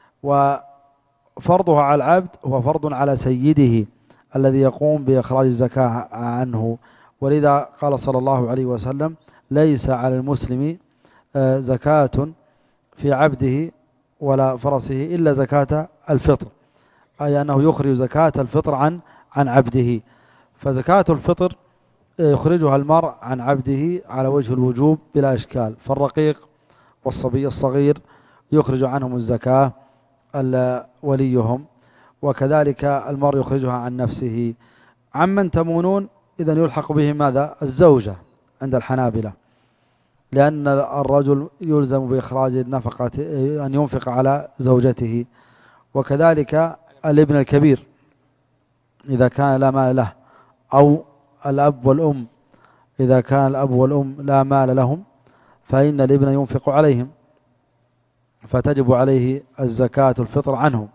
وفرضها على العبد هو فرض على سيده الذي يقوم بإخراج الزكاة عنه. ولذا قال صلى الله عليه وسلم: ليس على المسلم زكاة في عبده ولا فرسه إلا زكاة الفطر، أي أنه يخرج زكاة الفطر عن عبده. فزكاة الفطر يخرجها المرء عن عبده على وجه الوجوب بلا إشكال. فالرقيق والصبي الصغير يخرج عنهم الزكاة وليهم، وكذلك المرء يخرجها عن نفسه. عمن تمونون إذن يلحق به ماذا؟ الزوجة عند الحنابلة، لأن الرجل يلزم بإخراج النفقة أن ينفق على زوجته، وكذلك الابن الكبير إذا كان لا مال له، أو الأب والأم إذا كان الأب والأم لا مال لهم، فإن الابن ينفق عليهم فتجب عليه الزكاة الفطر عنهم.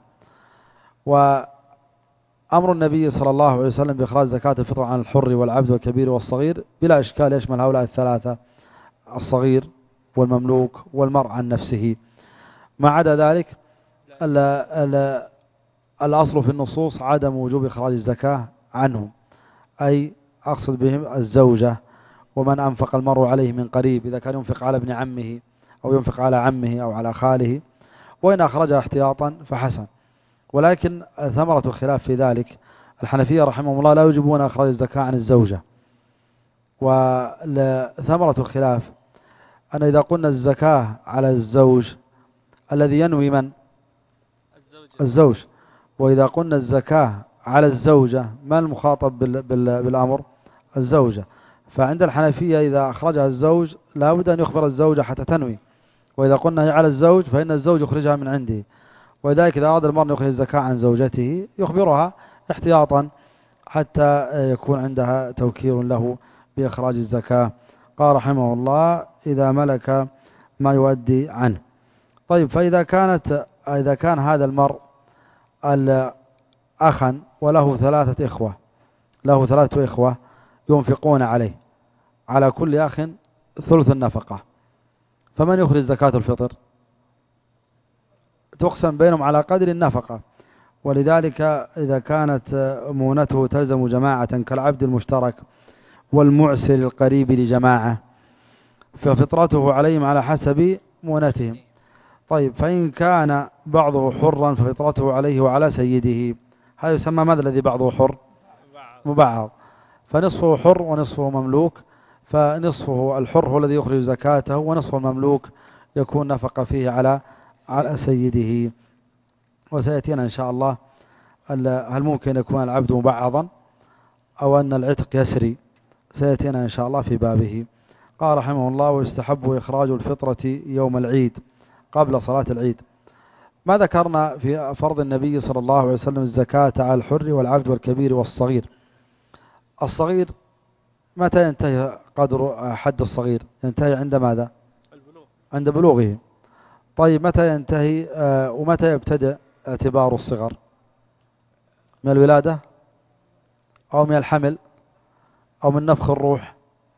وأمر النبي صلى الله عليه وسلم بإخراج زكاة الفطر عن الحر والعبد والكبير والصغير بلا إشكال يشمل هؤلاء الثلاثة: الصغير والمملوك والمرء عن نفسه. ما عدا ذلك الأصل في النصوص عدم وجوب إخراج الزكاة عنهم، أي أقصد بهم الزوجة ومن أنفق المرء عليه من قريب، إذا كان ينفق على ابن عمه أو ينفق على عمه أو على خاله، وإن أخرجها احتياطا فحسن. ولكن ثمرة الخلاف في ذلك الحنفية رحمهم الله لا يجبون إخراج الزكاة عن الزوجة. وثمرة الخلاف أن إذا قلنا الزكاة على الزوج الذي ينوي من؟ الزوج. وإذا قلنا الزكاة على الزوجة ما المخاطب بالأمر؟ الزوجة. فعند الحنفية إذا أخرجها الزوج لا بد أن يخبر الزوجة حتى تنوي، وإذا قلنا هي على الزوج فإن الزوج يخرجها من عنده. ولذلك إذا أراد المرء يخرج الزكاة عن زوجته يخبرها احتياطا حتى يكون عندها توكيل له بإخراج الزكاة. قال رحمه الله: إذا ملك ما يؤدي عنه. طيب، فإذا كان هذا المرء أخا وله ثلاثة إخوة ينفقون عليه، على كل أخ ثلث النفقة، فمن يخرج زكاة الفطر؟ تقسم بينهم على قدر النفقة. ولذلك إذا كانت مونته تلزم جماعة كالعبد المشترك والمعسر القريب لجماعة ففطرته عليهم على حسب مونتهم. طيب، فإن كان بعضه حرا ففطرته عليه وعلى سيده. هذا يسمى ماذا الذي بعضه حر؟ مبعض. فنصفه حر ونصفه مملوك، فنصفه الحر هو الذي يخرج زكاته، ونصفه المملوك يكون نفق فيه على سيده. وسيأتينا إن شاء الله هل ممكن يكون العبد مبعضا أو أن العتق يسري، سيأتينا إن شاء الله في بابه. قال رحمه الله: ويستحب إخراج الفطرة يوم العيد قبل صلاة العيد. ما ذكرنا في فرض النبي صلى الله عليه وسلم الزكاة على الحر والعبد والكبير والصغير. الصغير متى ينتهي قدر حد الصغير؟ ينتهي عند ماذا؟ عند بلوغه. طيب متى ينتهي ومتى يبتدأ اعتبار الصغر؟ من الولادة أو من الحمل أو من نفخ الروح؟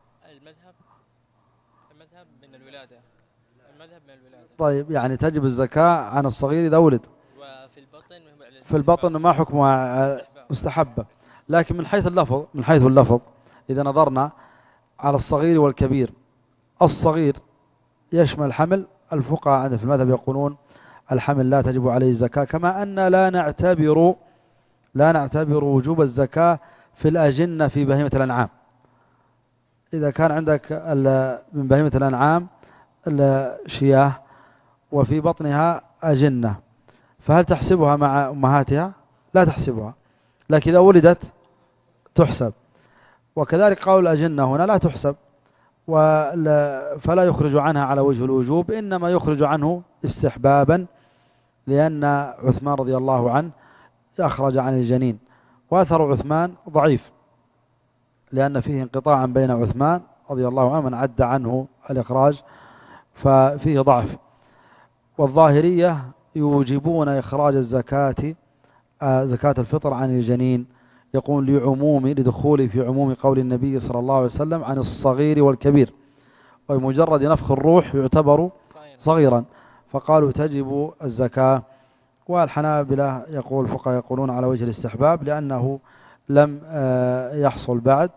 المذهب من الولادة. طيب يعني تجب الزكاة عن الصغير إذا ولد. وفي البطن في البطن ما حكمها؟ مستحبة. لكن من حيث اللفظ إذا نظرنا على الصغير والكبير، الصغير يشمل الحمل. الفقهاء عندنا في المذهب يقولون الحمل لا تجب عليه الزكاة، كما أن لا نعتبر وجوب الزكاة في الأجنة في بهيمة الأنعام. إذا كان عندك من بهيمة الأنعام الشياه وفي بطنها أجنة، فهل تحسبها مع أمهاتها؟ لا تحسبها، لكن إذا ولدت تحسب. وكذلك قول الأجنة هنا لا تحسب، فلا يخرج عنها على وجه الوجوب، إنما يخرج عنه استحبابا، لأن عثمان رضي الله عنه أخرج عن الجنين، وأثر عثمان ضعيف لأن فيه انقطاعا بين عثمان رضي الله عنه من عد عنه الإخراج، ففيه ضعف. والظاهرية يوجبون إخراج زكاة الفطر عن الجنين، يقول لدخول في عموم قول النبي صلى الله عليه وسلم عن الصغير والكبير، ومجرد نفخ الروح يعتبر صغيرا، فقالوا تجب الزكاة. والحنابلة الفقهاء يقولون على وجه الاستحباب، لأنه لم يحصل بعد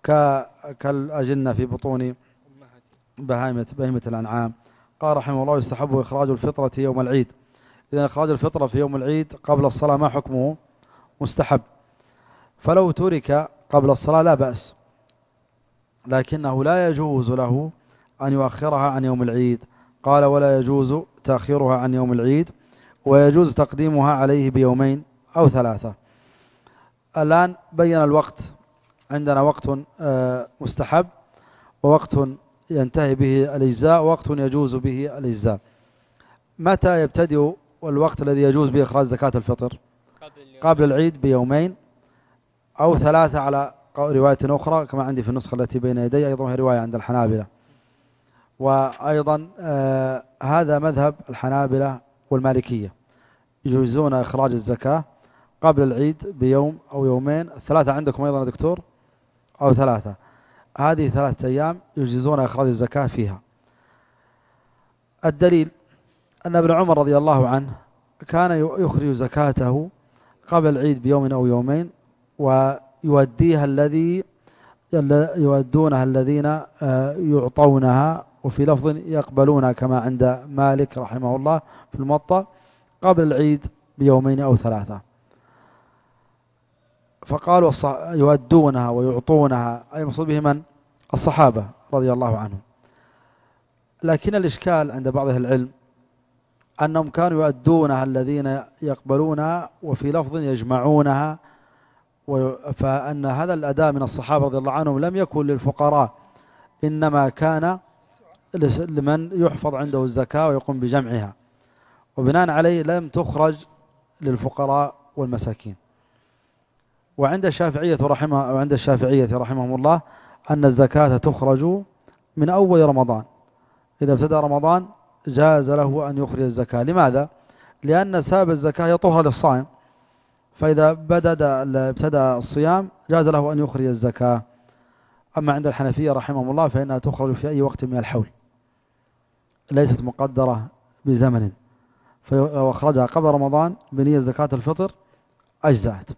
كالأجنة في بطون بهيمة الأنعام. قال رحمه الله: يستحب إخراج الفطرة يوم العيد. إذن إخراج الفطرة في يوم العيد قبل الصلاة ما حكمه؟ مستحب. فلو ترك قبل الصلاة لا بأس، لكنه لا يجوز له أن يؤخرها عن يوم العيد. قال: ولا يجوز تأخيرها عن يوم العيد، ويجوز تقديمها عليه بيومين أو 3. الآن بين الوقت. عندنا وقت مستحب، ووقت ينتهي به الإجزاء، ووقت يجوز به الإجزاء. متى يبتدئ الوقت الذي يجوز به إخراج زكاة الفطر؟ قبل العيد بيومين أو 3 على رواية أخرى، كما عندي في النسخة التي بين يدي أيضا هي رواية عند الحنابلة. وأيضا هذا مذهب الحنابلة والمالكية، يجوزون إخراج الزكاة قبل العيد بيوم أو يومين. 3 عندكم أيضا يا دكتور أو 3، هذه 3 أيام يجوزون إخراج الزكاة فيها. الدليل أن ابن عمر رضي الله عنه كان يخرج زكاته قبل العيد بيوم أو يومين، ويودونها الذين يعطونها، وفي لفظ يقبلونها كما عند مالك رحمه الله في الموطأ، قبل العيد بيومين أو 3. فقالوا يودونها ويعطونها، أي مقصود به من؟ الصحابة رضي الله عنهم. لكن الإشكال عند بعض أهل العلم أنهم كانوا يؤدونها الذين يقبلونها، وفي لفظ يجمعونها، فأن هذا الأداء من الصحابة رضي الله عنهم لم يكن للفقراء، إنما كان لمن يحفظ عنده الزكاة ويقوم بجمعها، وبناء عليه لم تخرج للفقراء والمساكين. وعند الشافعية رحمهم الله أن الزكاة تخرج من أول رمضان. إذا ابتدأ رمضان جاز له أن يخرج الزكاة. لماذا؟ لأن سبب الزكاة هي طهرة للصائم، فإذا ابتدأ الصيام جاز له أن يخرج الزكاة. أما عند الحنفية رحمهم الله فإنها تخرج في أي وقت من الحول، ليست مقدرة بزمن، فلو أخرجها قبل رمضان بنية زكاة الفطر أجزأت.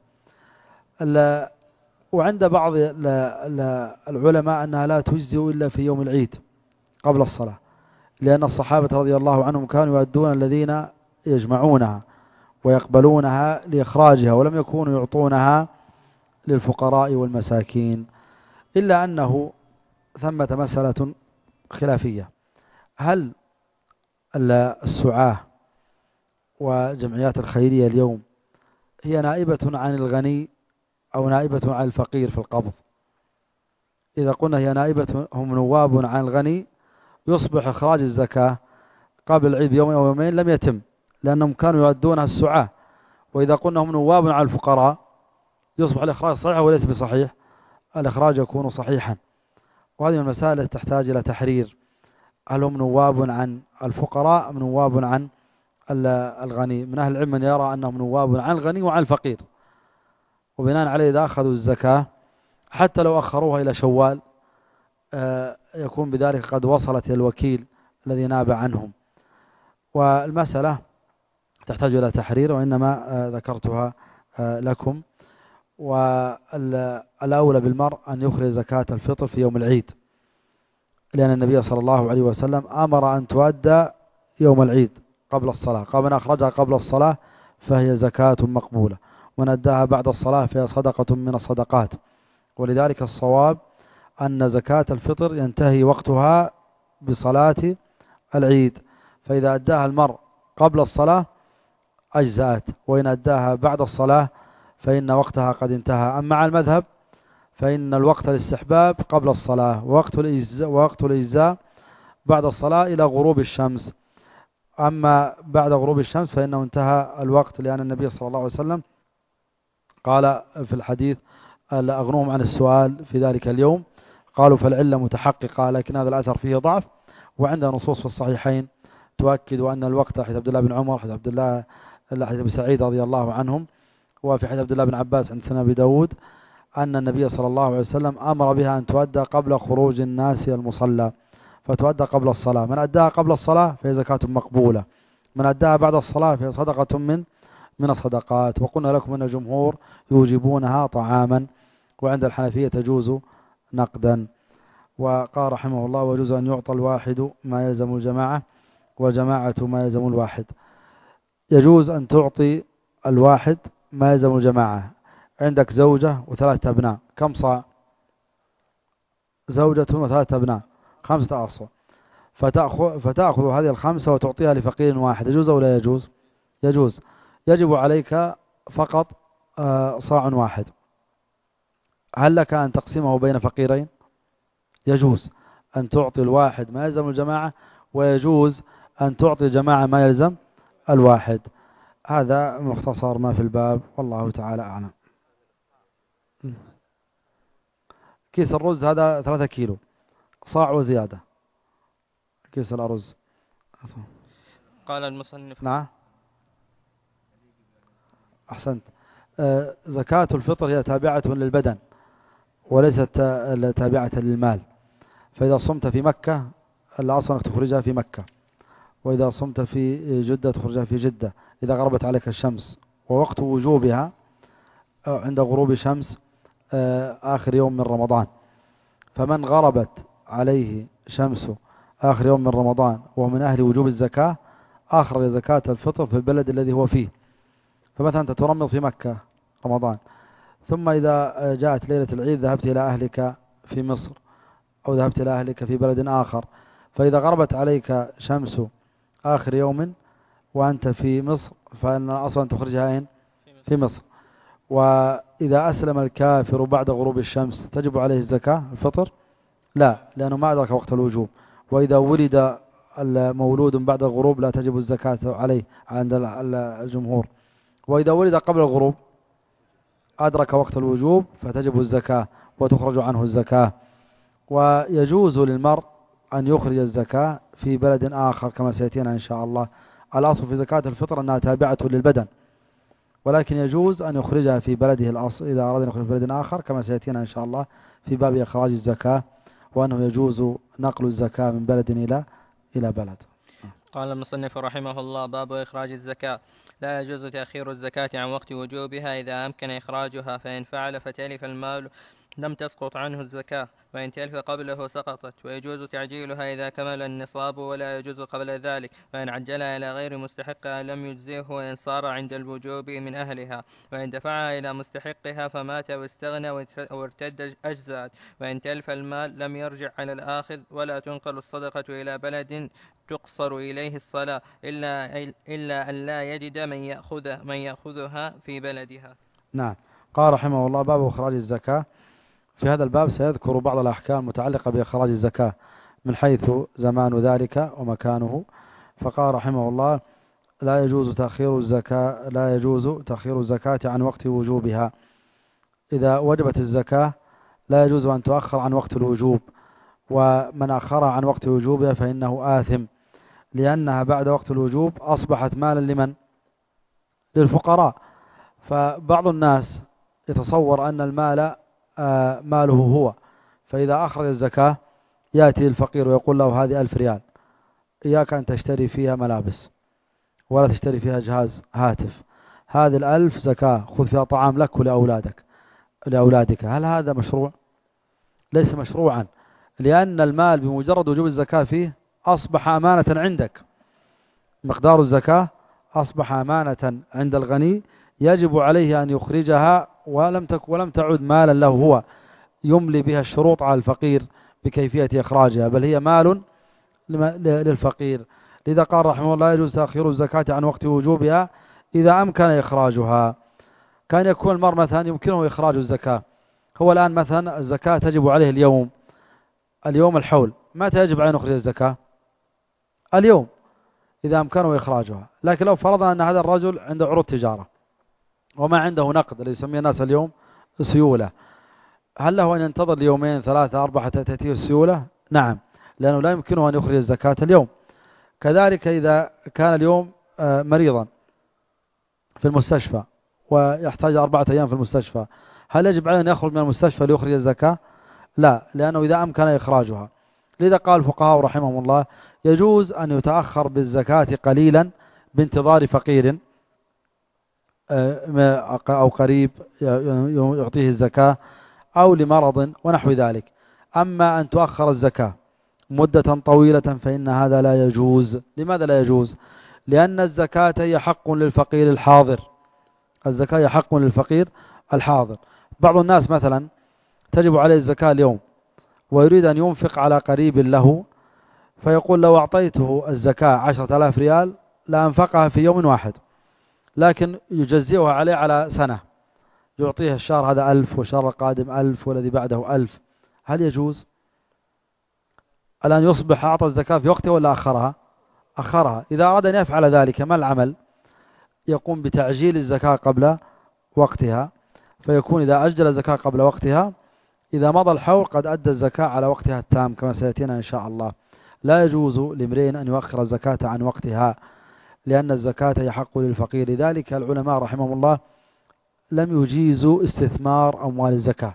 وعند بعض العلماء أنها لا تجزئ إلا في يوم العيد قبل الصلاة، لأن الصحابة رضي الله عنهم كانوا يؤدون الذين يجمعونها ويقبلونها لإخراجها، ولم يكونوا يعطونها للفقراء والمساكين. إلا أنه ثمة مسألة خلافية: هل السعاة وجمعيات الخيرية اليوم هي نائبة عن الغني أو نائبة عن الفقير في القبض؟ إذا قلنا هي نائبة هم نواب عن الغني يصبح إخراج الزكاة قبل العيد بيوم أو يومين لم يتم، لأنهم كانوا يؤدونها السعاة. وإذا قلنا هم نواب على الفقراء يصبح الإخراج صحيح وليس بصحيح، الإخراج يكون صحيحا. وهذه من المسائل التي تحتاج إلى تحرير، هل هم نواب عن الفقراء أم نواب عن الغني؟ من أهل العلم من يرى أنهم نواب عن الغني وعن الفقير، وبناء عليه إذا أخذوا الزكاة حتى لو أخروها إلى شوال يكون بذلك قد وصلت إلى الوكيل الذي ناب عنهم. والمسألة تحتاج إلى تحرير، وإنما ذكرتها لكم. والأولى بالمرء أن يخرج زكاة الفطر في يوم العيد، لأن النبي صلى الله عليه وسلم أمر أن تؤدى يوم العيد قبل الصلاة، قال من أخرجها قبل الصلاة فهي زكاة مقبولة، ومن أداها بعد الصلاة فهي صدقة من الصدقات. ولذلك الصواب أن زكاة الفطر ينتهي وقتها بصلاة العيد، فإذا أداها المرء قبل الصلاة أجزأت، وإن أداها بعد الصلاة فإن وقتها قد انتهى. أما على المذهب فإن الوقت الاستحباب قبل الصلاة، ووقت الإجزاء بعد الصلاة إلى غروب الشمس. أما بعد غروب الشمس فإنه انتهى الوقت، لأن النبي صلى الله عليه وسلم قال في الحديث لا أغنوهم عن السؤال في ذلك اليوم، قالوا فالعلة متحققة، لكن هذا الأثر فيه ضعف، وعندنا نصوص في الصحيحين تؤكد أن الوقت حديث عبد الله بن عمر، حديث حديث أبي سعيد رضي الله عنهم، وفي حديث عبد الله بن عباس عند سنة أبي داود أن النبي صلى الله عليه وسلم أمر بها أن تؤدى قبل خروج الناس المصلى، فتؤدى قبل الصلاة. من أداها قبل الصلاة فهي زكاة مقبولة، من أداها بعد الصلاة فهي صدقة من الصدقات. وقلنا لكم أن الجمهور يوجبونها طعاما، وعند الحنفية تجوز نقدا. وقال رحمه الله ويجوز أن يعطى الواحد ما يلزم الجماعة والجماعة ما يلزم الواحد. يجوز أن تعطي الواحد ما يلزم الجماعة. عندك زوجة وثلاثة أبناء، كم صاع؟ زوجة وثلاثة أبناء 5 أصاع، فتأخذ هذه ال5 وتعطيها لفقير واحد، يجوز أو لا يجوز؟ يجوز. يجب عليك فقط صاع واحد. هل لك أن تقسمه بين فقيرين؟ يجوز أن تعطي الواحد ما يلزم الجماعة، ويجوز أن تعطي الجماعة ما يلزم الواحد. هذا مختصر ما في الباب، والله تعالى أعلم. كيس الرز هذا 3 كيلو، صاع وزيادة كيس الأرز. قال المصنف. نعم أحسنت. زكاة الفطر هي تابعة للبدن وليست تابعة للمال. فإذا صمت في مكة الأصل أنك تخرجها في مكة، وإذا صمت في جدة تخرجها في جدة إذا غربت عليك الشمس. ووقت وجوبها عند غروب شمس آخر يوم من رمضان. فمن غربت عليه شمس آخر يوم من رمضان وهو من أهل وجوب الزكاة أخرج زكاة الفطر في البلد الذي هو فيه. فمثلا أنت ترمض في مكة رمضان، ثم إذا جاءت ليلة العيد ذهبت إلى أهلك في مصر، أو ذهبت إلى أهلك في بلد آخر، فإذا غربت عليك شمس آخر يوم وأنت في مصر فإن أصلا تخرجها أين؟ في مصر. وإذا أسلم الكافر بعد غروب الشمس تجب عليه الزكاة الفطر؟ لا، لأنه ما أدرك وقت الوجوب. وإذا ولد المولود بعد الغروب لا تجب الزكاة عليه عند الجمهور. وإذا ولد قبل الغروب أدرك وقت الوجوب فتجب الزكاة وتخرج عنه الزكاة. ويجوز للمرء أن يخرج الزكاة في بلد آخر كما سيأتينا إن شاء الله. الأصل في زكاة الفطر أنها تابعة للبدن، ولكن يجوز أن يخرجها في بلده الأصل إذا أراد أن يخرج في بلد آخر كما سيأتينا إن شاء الله في باب إخراج الزكاة، وأنه يجوز نقل الزكاة من بلد إلى بلد. قال المصنف رحمه الله باب إخراج الزكاة. لا يجوز تأخير الزكاة عن وقت وجوبها إذا أمكن إخراجها، فإن فعل فتلف المال لم تسقط عنه الزكاة، وإن تلف قبله سقطت. ويجوز تعجيلها إذا كمل النصاب، ولا يجوز قبل ذلك، فإن عجلها إلى غير مستحقها لم يجزئه، وإن صار عند الوجوب من أهلها. وإن دفعها إلى مستحقها فمات واستغنى وارتد أجزأت. وإن تلف المال لم يرجع على الآخذ، ولا تنقل الصدقة إلى بلد تقصر إليه الصلاة إلا أن لا يجد من يأخذها في بلدها. نعم. قال رحمه الله باب إخراج الزكاة. في هذا الباب سيذكر بعض الأحكام المتعلقة بإخراج الزكاة من حيث زمان ذلك ومكانه. فقال رحمه الله: لا يجوز تأخير الزكاة عن وقت وجوبها. إذا وجبت الزكاة لا يجوز أن تؤخر عن وقت الوجوب، ومن أخرها عن وقت وجوبها فإنه آثم، لأنها بعد وقت الوجوب أصبحت مالا لمن؟ للفقراء. فبعض الناس يتصور أن المال ماله هو، فإذا أخرج الزكاة يأتي الفقير ويقول له: هذه 1000 ريال، إياك أن تشتري فيها ملابس ولا تشتري فيها جهاز هاتف، هذه 1000 زكاة، خذ فيها طعام لك ولأولادك. هل هذا مشروع؟ ليس مشروعا، لأن المال بمجرد وجوب الزكاة فيه أصبح أمانة عندك. مقدار الزكاة أصبح أمانة عند الغني، يجب عليه أن يخرجها، ولم تعد مالا له هو يملي بها الشروط على الفقير بكيفية إخراجها، بل هي مال للفقير. لذا قال رحمه الله: لا يجوز تأخير الزكاة عن وقت وجوبها إذا أمكن إخراجها. كان يكون المرء مثلا يمكنه إخراج الزكاة، هو الآن مثلا الزكاة تجب عليه اليوم الحول، متى يجب عليه نخرج الزكاة؟ اليوم إذا أمكنه إخراجها. لكن لو فرضنا أن هذا الرجل عنده عروض تجارة وما عنده نقد، اللي يسميه الناس اليوم سيولة، هل له أن ينتظر ليومين 3 4 حتى تأتيه السيولة؟ نعم، لأنه لا يمكنه أن يخرج الزكاة اليوم. كذلك إذا كان اليوم مريضا في المستشفى ويحتاج 4 أيام في المستشفى، هل يجب عليه أن يخرج من المستشفى ليخرج الزكاة؟ لا، لأنه إذا أمكن إخراجها. لذا قال الفقهاء رحمهم الله: يجوز أن يتأخر بالزكاة قليلا بانتظار فقير أو قريب يعطيه الزكاة، أو لمرض ونحو ذلك. أما أن تؤخر الزكاة مدة طويلة فإن هذا لا يجوز. لماذا لا يجوز؟ لأن الزكاة هي حق للفقير الحاضر. الزكاة هي حق للفقير الحاضر. بعض الناس مثلا تجب عليه الزكاة اليوم ويريد أن ينفق على قريب له، فيقول: لو أعطيته الزكاة 10,000 ريال لأنفقها في يوم واحد، لكن يجزئها عليه على سنة، يعطيه الشهر هذا 1000 والشهر القادم 1000 والذي بعده 1000. هل يجوز؟ الآن يصبح أعطى الزكاة في وقته ولا أخرها؟ إذا أراد أن يفعل ذلك ما العمل؟ يقوم بتعجيل الزكاة قبل وقتها، فيكون إذا أجل الزكاة قبل وقتها إذا مضى الحول قد أدى الزكاة على وقتها التام كما سيأتينا إن شاء الله. لا يجوز لامرئ أن يؤخر الزكاة عن وقتها، لأن الزكاة هي حق للفقير. لذلك العلماء رحمهم الله لم يجيزوا استثمار أموال الزكاة،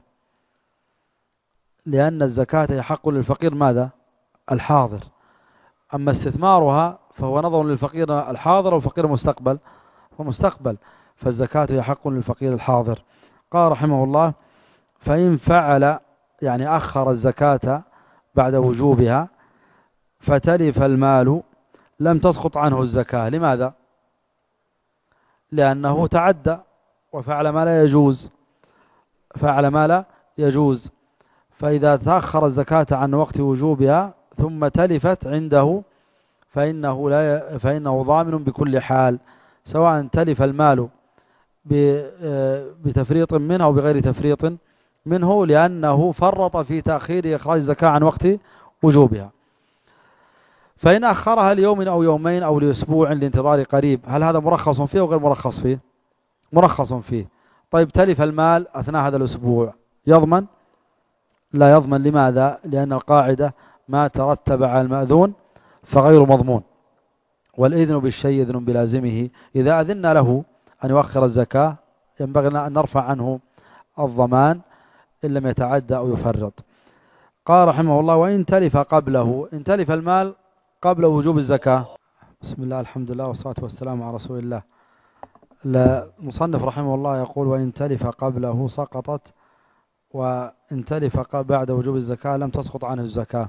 لأن الزكاة هي حق للفقير ماذا؟ الحاضر. أما استثمارها فهو نظر للفقير الحاضر والفقير مستقبل، فالزكاة هي حق للفقير الحاضر. قال رحمه الله: فإن فعل، يعني أخر الزكاة بعد وجوبها، فتلف المال لم تسقط عنه الزكاة. لماذا؟ لأنه تعدى وفعل ما لا يجوز. فإذا تأخر الزكاة عن وقت وجوبها ثم تلفت عنده فإنه ضامن بكل حال، سواء تلف المال بتفريط منه أو بغير تفريط منه، لأنه فرط في تأخير إخراج الزكاة عن وقت وجوبها. فإن أخرها ليوم أو يومين أو لأسبوع لانتظار قريب، هل هذا مرخص فيه أو غير مرخص فيه؟ مرخص فيه. طيب تلف المال أثناء هذا الأسبوع، يضمن؟ لا يضمن. لماذا؟ لأن القاعدة: ما ترتب على المأذون فغير مضمون، والإذن بالشيء إذن بلازمه. إذا أذن له أن يؤخر الزكاة ينبغي أن نرفع عنه الضمان إن لم يتعدى أو يفرط. قال رحمه الله: وإن تلف قبله، إن تلف المال قبل وجوب الزكاة. بسم الله، الحمد لله والصلاة والسلام على رسول الله. المصنف رحمه الله يقول: وإن تلف قبله سقطت، وإن تلف بعد وجوب الزكاة لم تسقط عنه الزكاة.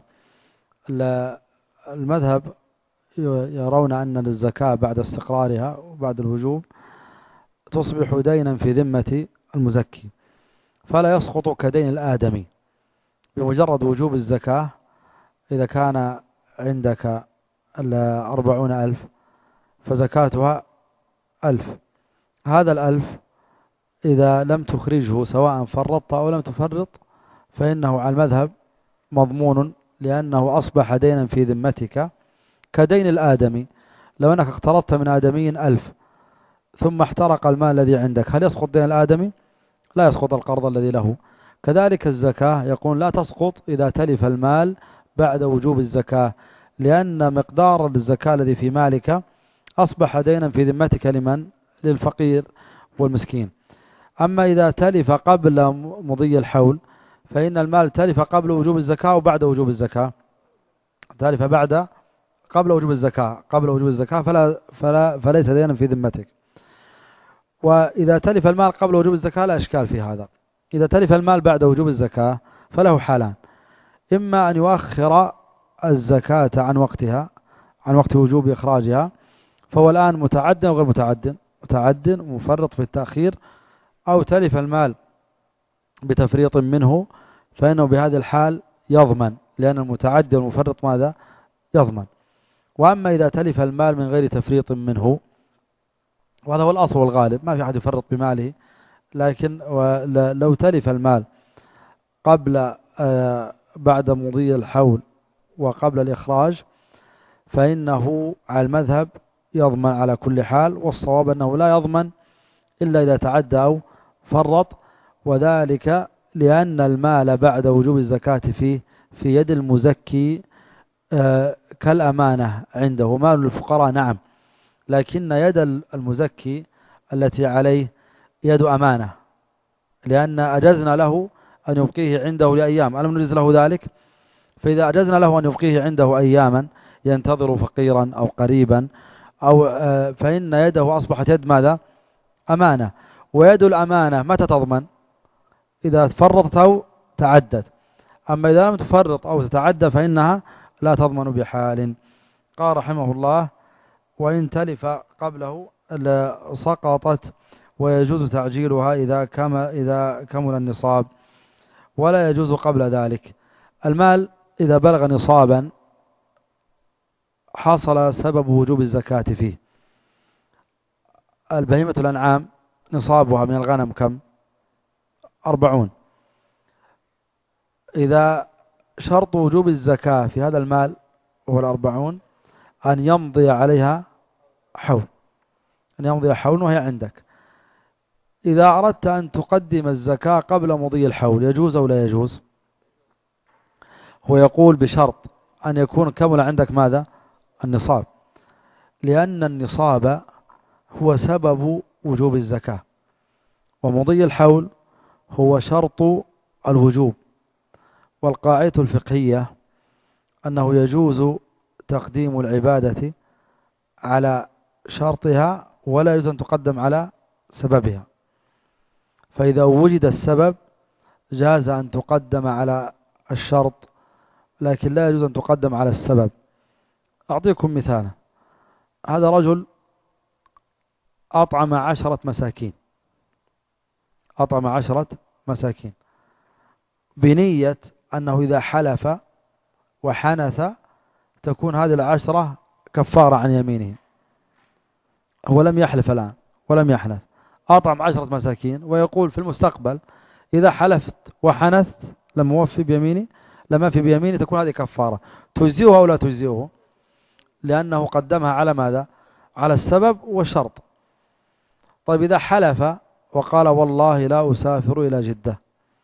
المذهب يرون أن الزكاة بعد استقرارها وبعد الوجوب تصبح دينا في ذمة المزكي، فلا يسقط كدين الآدمي بمجرد وجوب الزكاة. إذا كان عندك 40,000 فزكاتها 1000، هذا 1000 إذا لم تخرجه سواء فرطت أو لم تفرط فإنه على المذهب مضمون، لأنه أصبح دينا في ذمتك كدين الآدمي. لو أنك اقترضت من آدمي 1000 ثم احترق المال الذي عندك، هل يسقط دين الآدمي؟ لا يسقط القرض الذي له. كذلك الزكاة يقول لا تسقط إذا تلف المال بعد وجوب الزكاة، لأن مقدار الزكاة الذي في مالك أصبح دينا في ذمتك لمن؟ للفقير والمسكين. أما إذا تلف قبل مضي الحول فإن المال تلف قبل وجوب الزكاة وبعد وجوب الزكاة. تلف قبل وجوب الزكاة فليس دينا في ذمتك. وإذا تلف المال قبل وجوب الزكاة لا إشكال في هذا. إذا تلف المال بعد وجوب الزكاة فله حالان: إما أن يؤخر الزكاة عن وقتها، عن وقت وجوب إخراجها، فهو الآن متعد وغير متعد مفرط في التأخير، أو تلف المال بتفريط منه فإنه بهذه الحال يضمن، لأن المتعد والمفرط ماذا؟ يضمن. وأما إذا تلف المال من غير تفريط منه، وهذا هو الأصل والغالب، ما في أحد يفرط بماله، لكن لو تلف المال بعد مضي الحول وقبل الإخراج فإنه على المذهب يضمن على كل حال، والصواب أنه لا يضمن إلا إذا تعدى أو فرط، وذلك لأن المال بعد وجوب الزكاة فيه في يد المزكي كالأمانة عنده. مال الفقراء نعم، لكن يد المزكي التي عليه يد أمانة، لأن أجزنا له أن يبقيه عنده لأيام، ألم نجز له ذلك؟ فإذا أجزنا له أن يبقيه عنده أياما ينتظر فقيرا أو قريبا فإن يده أصبحت يد ماذا؟ أمانة. ويد الأمانة متى تضمن؟ إذا فرطت أو تعدت. أما إذا لم تفرط أو تتعدى فإنها لا تضمن بحال. قال رحمه الله: وإن تلف قبله سقطت، ويجوز تعجيلها إذا كمل النصاب، ولا يجوز قبل ذلك. المال إذا بلغ نصابا حصل سبب وجوب الزكاة فيه. البهيمة الأنعام نصابها من الغنم كم؟ 40. إذا شرط وجوب الزكاة في هذا المال وهو 40 أن يمضي عليها حول، وهي عندك. إذا أردت أن تقدم الزكاة قبل مضي الحول يجوز أو لا يجوز؟ هو يقول بشرط أن يكون كمل عندك ماذا؟ النصاب، لأن النصاب هو سبب وجوب الزكاة، ومضي الحول هو شرط الوجوب. والقاعدة الفقهية أنه يجوز تقديم العبادة على شرطها ولا يجوز أن تقدم على سببها. فإذا وجد السبب جاز أن تقدم على الشرط، لكن لا يجوز أن تقدم على السبب. أعطيكم مثالا: هذا رجل أطعم 10 مساكين بنية أنه إذا حلف وحنث تكون هذه 10 كفارة عن يمينه. هو لم يحلف الآن ولم يحنث، أطعم 10 مساكين، ويقول في المستقبل إذا حلفت وحنثت لم أفي بيميني تكون هذه كفارة. تجزئه أو لا تجزئه؟ لأنه قدمها على ماذا؟ على السبب والشرط. طيب إذا حلف وقال والله لا أسافر إلى جدة،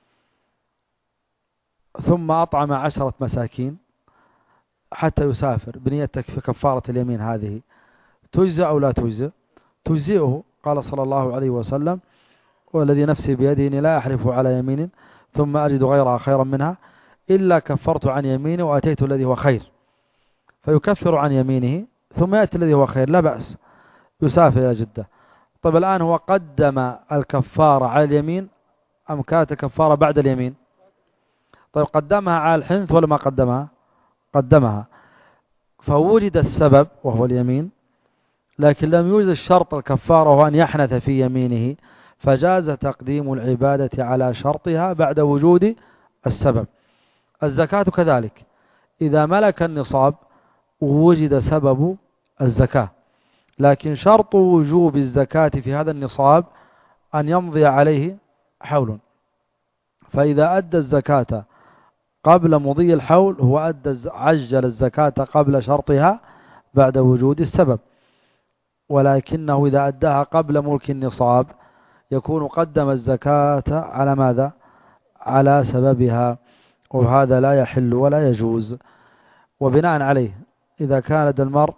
ثم أطعم 10 مساكين حتى يسافر بنية كفارة اليمين، هذه تجزئ أو لا تجزئ؟ تجزئه. قال صلى الله عليه وسلم: والذي نفسي بيده إني لا أحلف على يمين ثم أجد غيرها خيرا منها إلا كفرت عن يميني وأتيت الذي هو خير. فيكفر عن يمينه ثم يأتي الذي هو خير، لا بأس، يسافر إلى جدة. طيب الآن هو قدم الكفارة على اليمين أم كانت كفارة بعد اليمين؟ طيب قدمها على الحنث ولا ما قدمها؟ قدمها. فوجد السبب وهو اليمين، لكن لم يوجد الشرط الكفارة وهو أن يحنث في يمينه، فجاز تقديم العبادة على شرطها بعد وجود السبب. الزكاة كذلك، إذا ملك النصاب وجد سبب الزكاة، لكن شرط وجوب الزكاة في هذا النصاب أن يمضي عليه حول، فإذا أدى الزكاة قبل مضي الحول هو عجل الزكاة قبل شرطها بعد وجود السبب، ولكنه إذا أداها قبل ملك النصاب يكون قدم الزكاة على ماذا؟ على سببها، وهذا لا يحل ولا يجوز. وبناء عليه إذا كان لدى المرء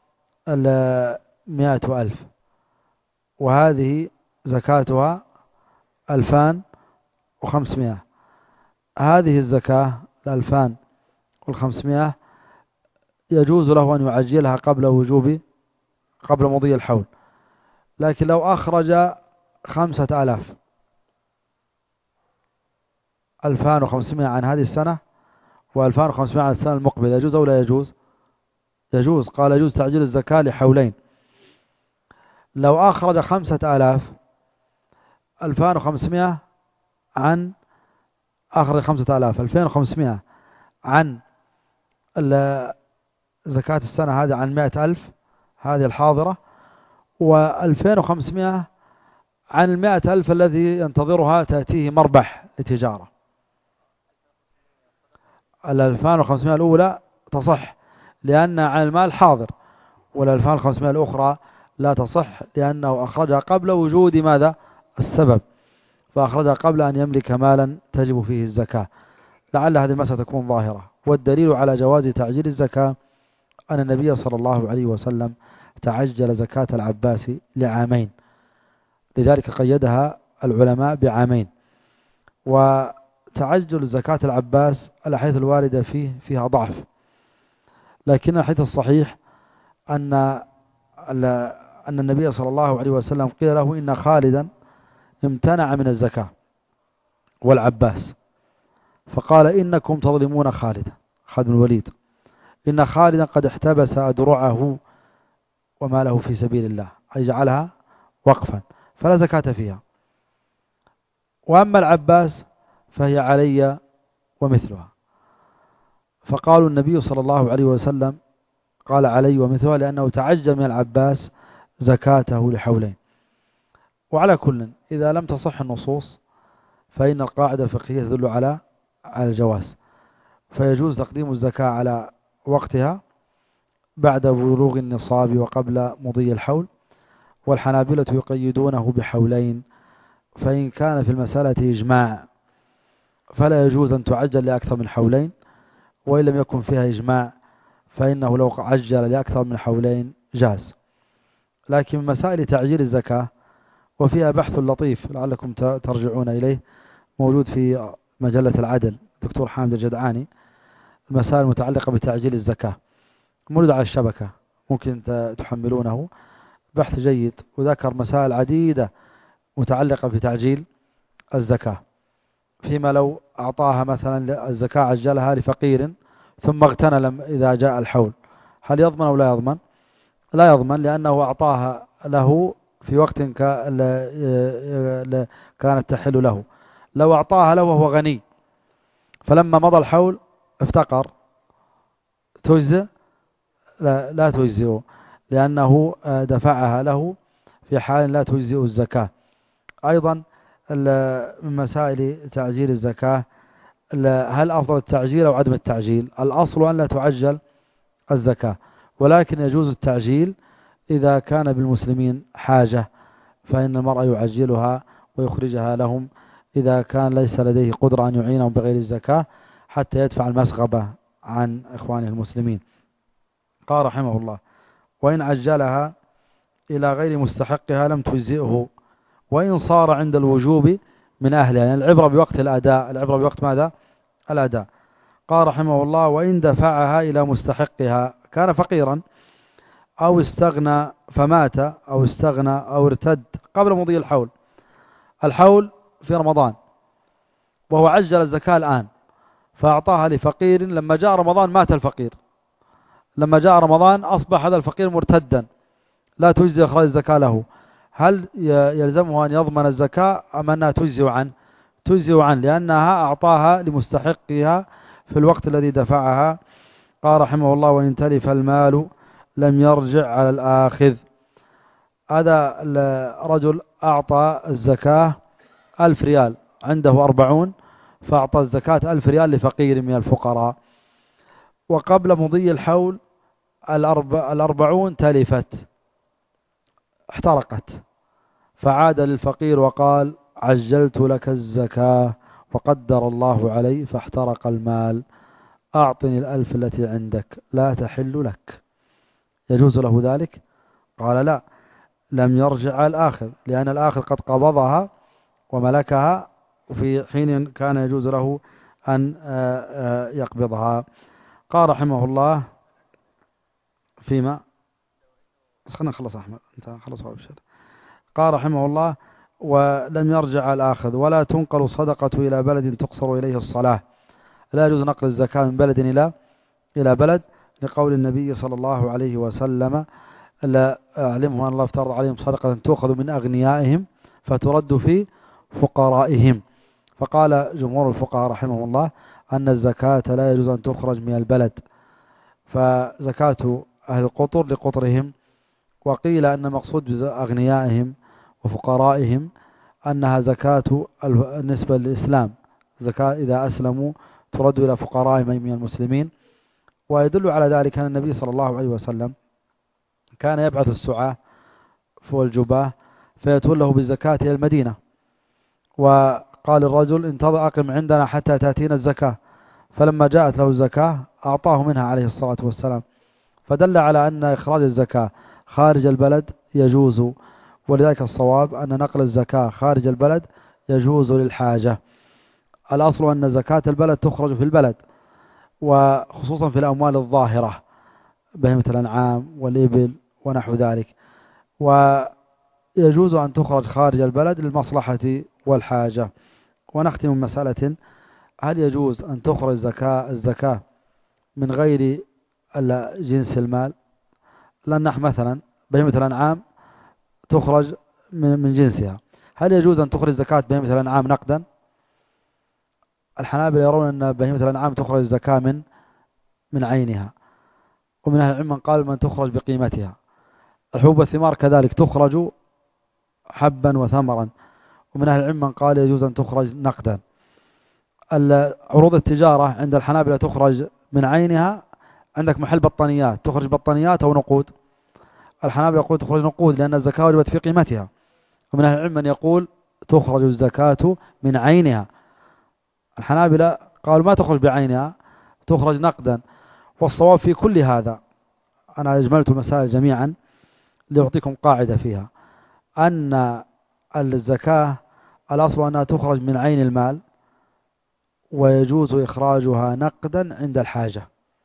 100,000 وهذه زكاتها 2500، هذه الزكاة 2500 يجوز له أن يعجلها قبل مضي الحول. لكن لو أخرج 5000 2500 عن هذه السنة و2500 عن السنة المقبلة يجوز أو لا يجوز؟ يجوز. قال يجوز تعجيل الزكاة لحولين. لو أخرج 5000 2500 عن أخرج 5000 2500 عن زكاة السنة هذه عن 100,000 هذه الحاضرة، و2500 عن 100,000 الذي ينتظرها تأتيه مربح لتجارة. 2500 الأولى تصح لأن عن المال حاضر، وال2500 الأخرى لا تصح لأنه أخرجها قبل وجود ماذا؟ السبب، فأخرجها قبل أن يملك مالا تجب فيه الزكاة. لعل هذه المسألة تكون ظاهرة. والدليل على جواز تعجيل الزكاة أن النبي صلى الله عليه وسلم تعجل زكاة العباس لعامين، لذلك قيدها العلماء بعامين. وتعجل زكاة العباس الأحاديث الواردة فيها ضعف، لكن الحديث الصحيح أن النبي صلى الله عليه وسلم قيل له إن خالدا امتنع من الزكاة والعباس، فقال إنكم تظلمون خالد بن الوليد، إن خالدا قد احتبس أدرعه وماله في سبيل الله، أي جعلها وقفا فلا زكاة فيها، وأما العباس فهي علي ومثلها. فقالوا النبي صلى الله عليه وسلم قال علي ومثلها لأنه تعجل من العباس زكاته لحولين. وعلى كل إذا لم تصح النصوص فإن القاعدة الفقهية تدل على الجواز، فيجوز تقديم الزكاة على وقتها بعد بلوغ النصاب وقبل مضي الحول. والحنابلة يقيدونه بحولين، فإن كان في المسألة إجماع فلا يجوز أن تعجل لأكثر من حولين، وإن لم يكن فيها إجماع فإنه لو عجل لأكثر من حولين جاز. لكن مسائل تعجيل الزكاة وفيها بحث لطيف لعلكم ترجعون إليه، موجود في مجلة العدل دكتور حامد الجدعاني، المسائل المتعلقة بتعجيل الزكاة موجود على الشبكة، ممكن تحملونه، بحث جيد، وذكر مسائل عديدة متعلقة بتعجيل الزكاة، فيما لو أعطاها مثلا الزكاة عجلها لفقير ثم اغتنى إذا جاء الحول، هل يضمن أو لا يضمن؟ لا يضمن، لأنه أعطاها له في وقت كانت تحل له. لو أعطاها له وهو غني فلما مضى الحول افتقر تجزئ؟ لا تجزئه، لأنه دفعها له في حال لا تجزئ الزكاة. أيضا من مسائل تعجيل الزكاة هل أفضل التعجيل أو عدم التعجيل؟ الأصل أن لا تعجل الزكاة، ولكن يجوز التعجيل إذا كان بالمسلمين حاجة، فإن المرء يعجلها ويخرجها لهم إذا كان ليس لديه قدرة أن يعينهم بغير الزكاة حتى يدفع المسغبة عن إخوانه المسلمين. قال رحمه الله: وإن عجلها إلى غير مستحقها لم تجزئه وإن صار عند الوجوب من أهلها، يعني العبرة بوقت الأداء، العبرة بوقت ماذا؟ الأداء. قال رحمه الله: وإن دفعها إلى مستحقها، كان فقيرا أو استغنى فمات أو استغنى أو ارتد قبل مضي الحول، الحول في رمضان وهو عجل الزكاة الآن فأعطاها لفقير، لما جاء رمضان مات الفقير، لما جاء رمضان أصبح هذا الفقير مرتدا لا تجزي إخراج الزكاة له، هل يلزمه أن يضمن الزكاة أم أنها تجزي عنه؟ تجزي عنه، لأنها أعطاها لمستحقها في الوقت الذي دفعها. قال رحمه الله: وإن تلف المال لم يرجع على الآخذ. هذا رجل أعطى الزكاة 1000 ريال، عنده 40 فأعطى الزكاة 1000 ريال لفقير من الفقراء، وقبل مضي الحول 40 تلفت احترقت، فعاد للفقير وقال: عجلت لك الزكاة وقدر الله علي فاحترق المال، أعطني 1000 التي عندك لا تحل لك. يجوز له ذلك؟ قال: لا، لم يرجع الآخر، لأن الآخر قد قبضها وملكها في حين كان يجوز له أن يقبضها. قال رحمه الله فيما خلنا نخلص أحمد، أنت خلص وابشر. قال رحمه الله: ولم يرجع الآخذ، ولا تنقل الصدقة إلى بلد تقصر إليه الصلاة، لا يجوز نقل الزكاة من بلد إلى بلد، لقول النبي صلى الله عليه وسلم: لا أعلمهم أن الله افترض عليهم صدقة تؤخذ من أغنيائهم فترد في فقرائهم. فقال جمهور الفقهاء رحمه الله أن الزكاة لا يجوز أن تخرج من البلد، فزكاة أهل القطر لقطرهم. وقيل أن المقصود بأغنيائهم وفقرائهم أنها زكاة النسبة للإسلام، زكاة إذا أسلموا ترد إلى فقرائهم من المسلمين. ويدل على ذلك أن النبي صلى الله عليه وسلم كان يبعث السعاة والجباه فيتون له بالزكاة إلى المدينة، وقال الرجل: انتظر أقم عندنا حتى تأتينا الزكاة، فلما جاءت له الزكاة أعطاه منها عليه الصلاة والسلام، فدل على أن إخراج الزكاة خارج البلد يجوز. ولذلك الصواب أن نقل الزكاة خارج البلد يجوز للحاجة. الأصل أن زكاة البلد تخرج في البلد، وخصوصا في الأموال الظاهرة بهيمة الأنعام والإبل ونحو ذلك، ويجوز أن تخرج خارج البلد للمصلحة والحاجة. ونختم مسألة: هل يجوز أن تخرج الزكاة من غير جنس المال؟ لأن مثلا بهيمة الأنعام تخرج من جنسها، هل يجوز أن تخرج زكاة بهيمة الأنعام نقدا؟ الحنابلة يرون أن بهيمة الأنعام تخرج الزكاة من عينها، ومن أهل العلم من قال من تخرج بقيمتها. الحبوب والثمار كذلك تخرج حبا وثمرا، ومن أهل العلم من قال يجوز أن تخرج نقدا. عروض التجارة عند الحنابلة تخرج من عينها. عندك محل بطانيات تخرج بطانيات أو نقود؟ الحنابلة يقول تخرج نقود لأن الزكاة وجبت في قيمتها، ومن أهل العلم من يقول تخرج الزكاة من عينها. الحنابلة قالوا ما تخرج بعينها، تخرج نقدا. والصواب في كل هذا، أنا أجملت المسائل جميعا لأعطيكم قاعدة فيها، أن الزكاة الأصل أنها تخرج من عين المال، ويجوز إخراجها نقدا عند الحاجة.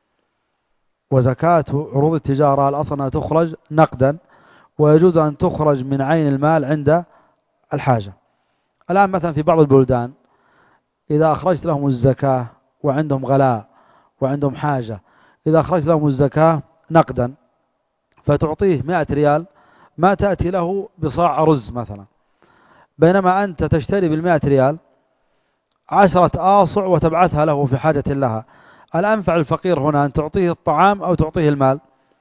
وزكاة عروض التجارة الأصل أنها تخرج نقدا، ويجوز أن تخرج من عين المال عند الحاجة. الآن مثلا في بعض البلدان إذا أخرجت لهم الزكاة وعندهم غلاء وعندهم حاجة، إذا أخرجت لهم الزكاة نقدا فتعطيه 100 ريال، ما تأتي له بصاع رز مثلا، بينما أنت تشتري بال100 ريال 10 آصع وتبعثها له في حاجة لها. الأنفع الفقير هنا أن تعطيه الطعام أو تعطيه المال؟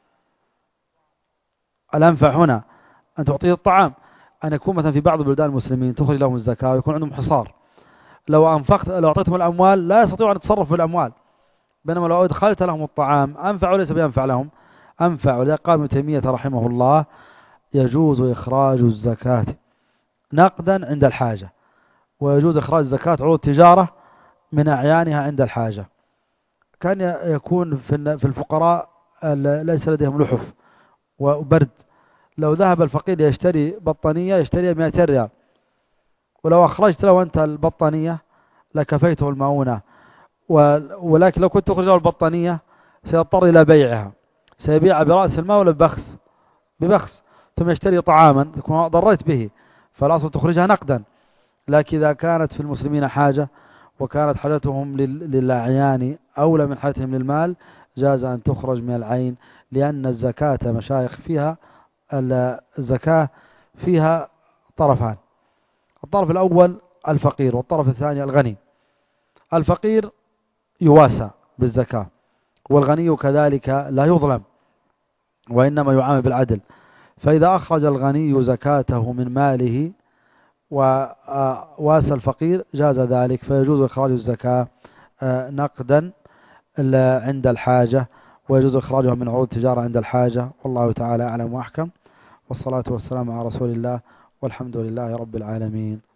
الأنفع هنا أن تعطيه الطعام. أن يكون مثلا في بعض بلدان المسلمين تخرج لهم الزكاة ويكون عندهم حصار، لو أعطيتهم الأموال لا يستطيعون أن يتصرفوا في الأموال، بينما لو أدخلت لهم الطعام أنفع وليس بينفع لهم؟ أنفع. ولذلك قال ابن تيمية رحمه الله: يجوز إخراج الزكاة نقدا عند الحاجة، ويجوز إخراج زكاة عروض التجارة من أعيانها عند الحاجة. كان يكون في الفقراء ليس لديهم لحف وبرد، لو ذهب الفقير يشتري بطانية يشتريها 200 ريال، ولو أخرجت له أنت البطانية لكفيته المؤونة، ولكن لو كنت تخرج له البطانية سيضطر إلى بيعها، سيبيعها برأس المال ولا ببخس، ثم يشتري طعاما تكون ضريت به. فالأصل تخرجها نقدا. لكن إذا كانت في المسلمين حاجة وكانت حاجتهم للأعيان أولى من حاجتهم للمال، جاز أن تخرج من العين، لأن الزكاة مشايخ فيها الزكاة فيها طرفان: الطرف الأول الفقير، والطرف الثاني الغني. الفقير يواسى بالزكاة، والغني كذلك لا يظلم وإنما يعامل بالعدل. فإذا أخرج الغني زكاته من ماله وواسى الفقير جاز ذلك، فيجوز إخراج الزكاة نقدا عند الحاجة، ويجوز إخراجها من عروض التجارة عند الحاجة. والله تعالى أعلم وأحكم، والصلاة والسلام على رسول الله، والحمد لله رب العالمين.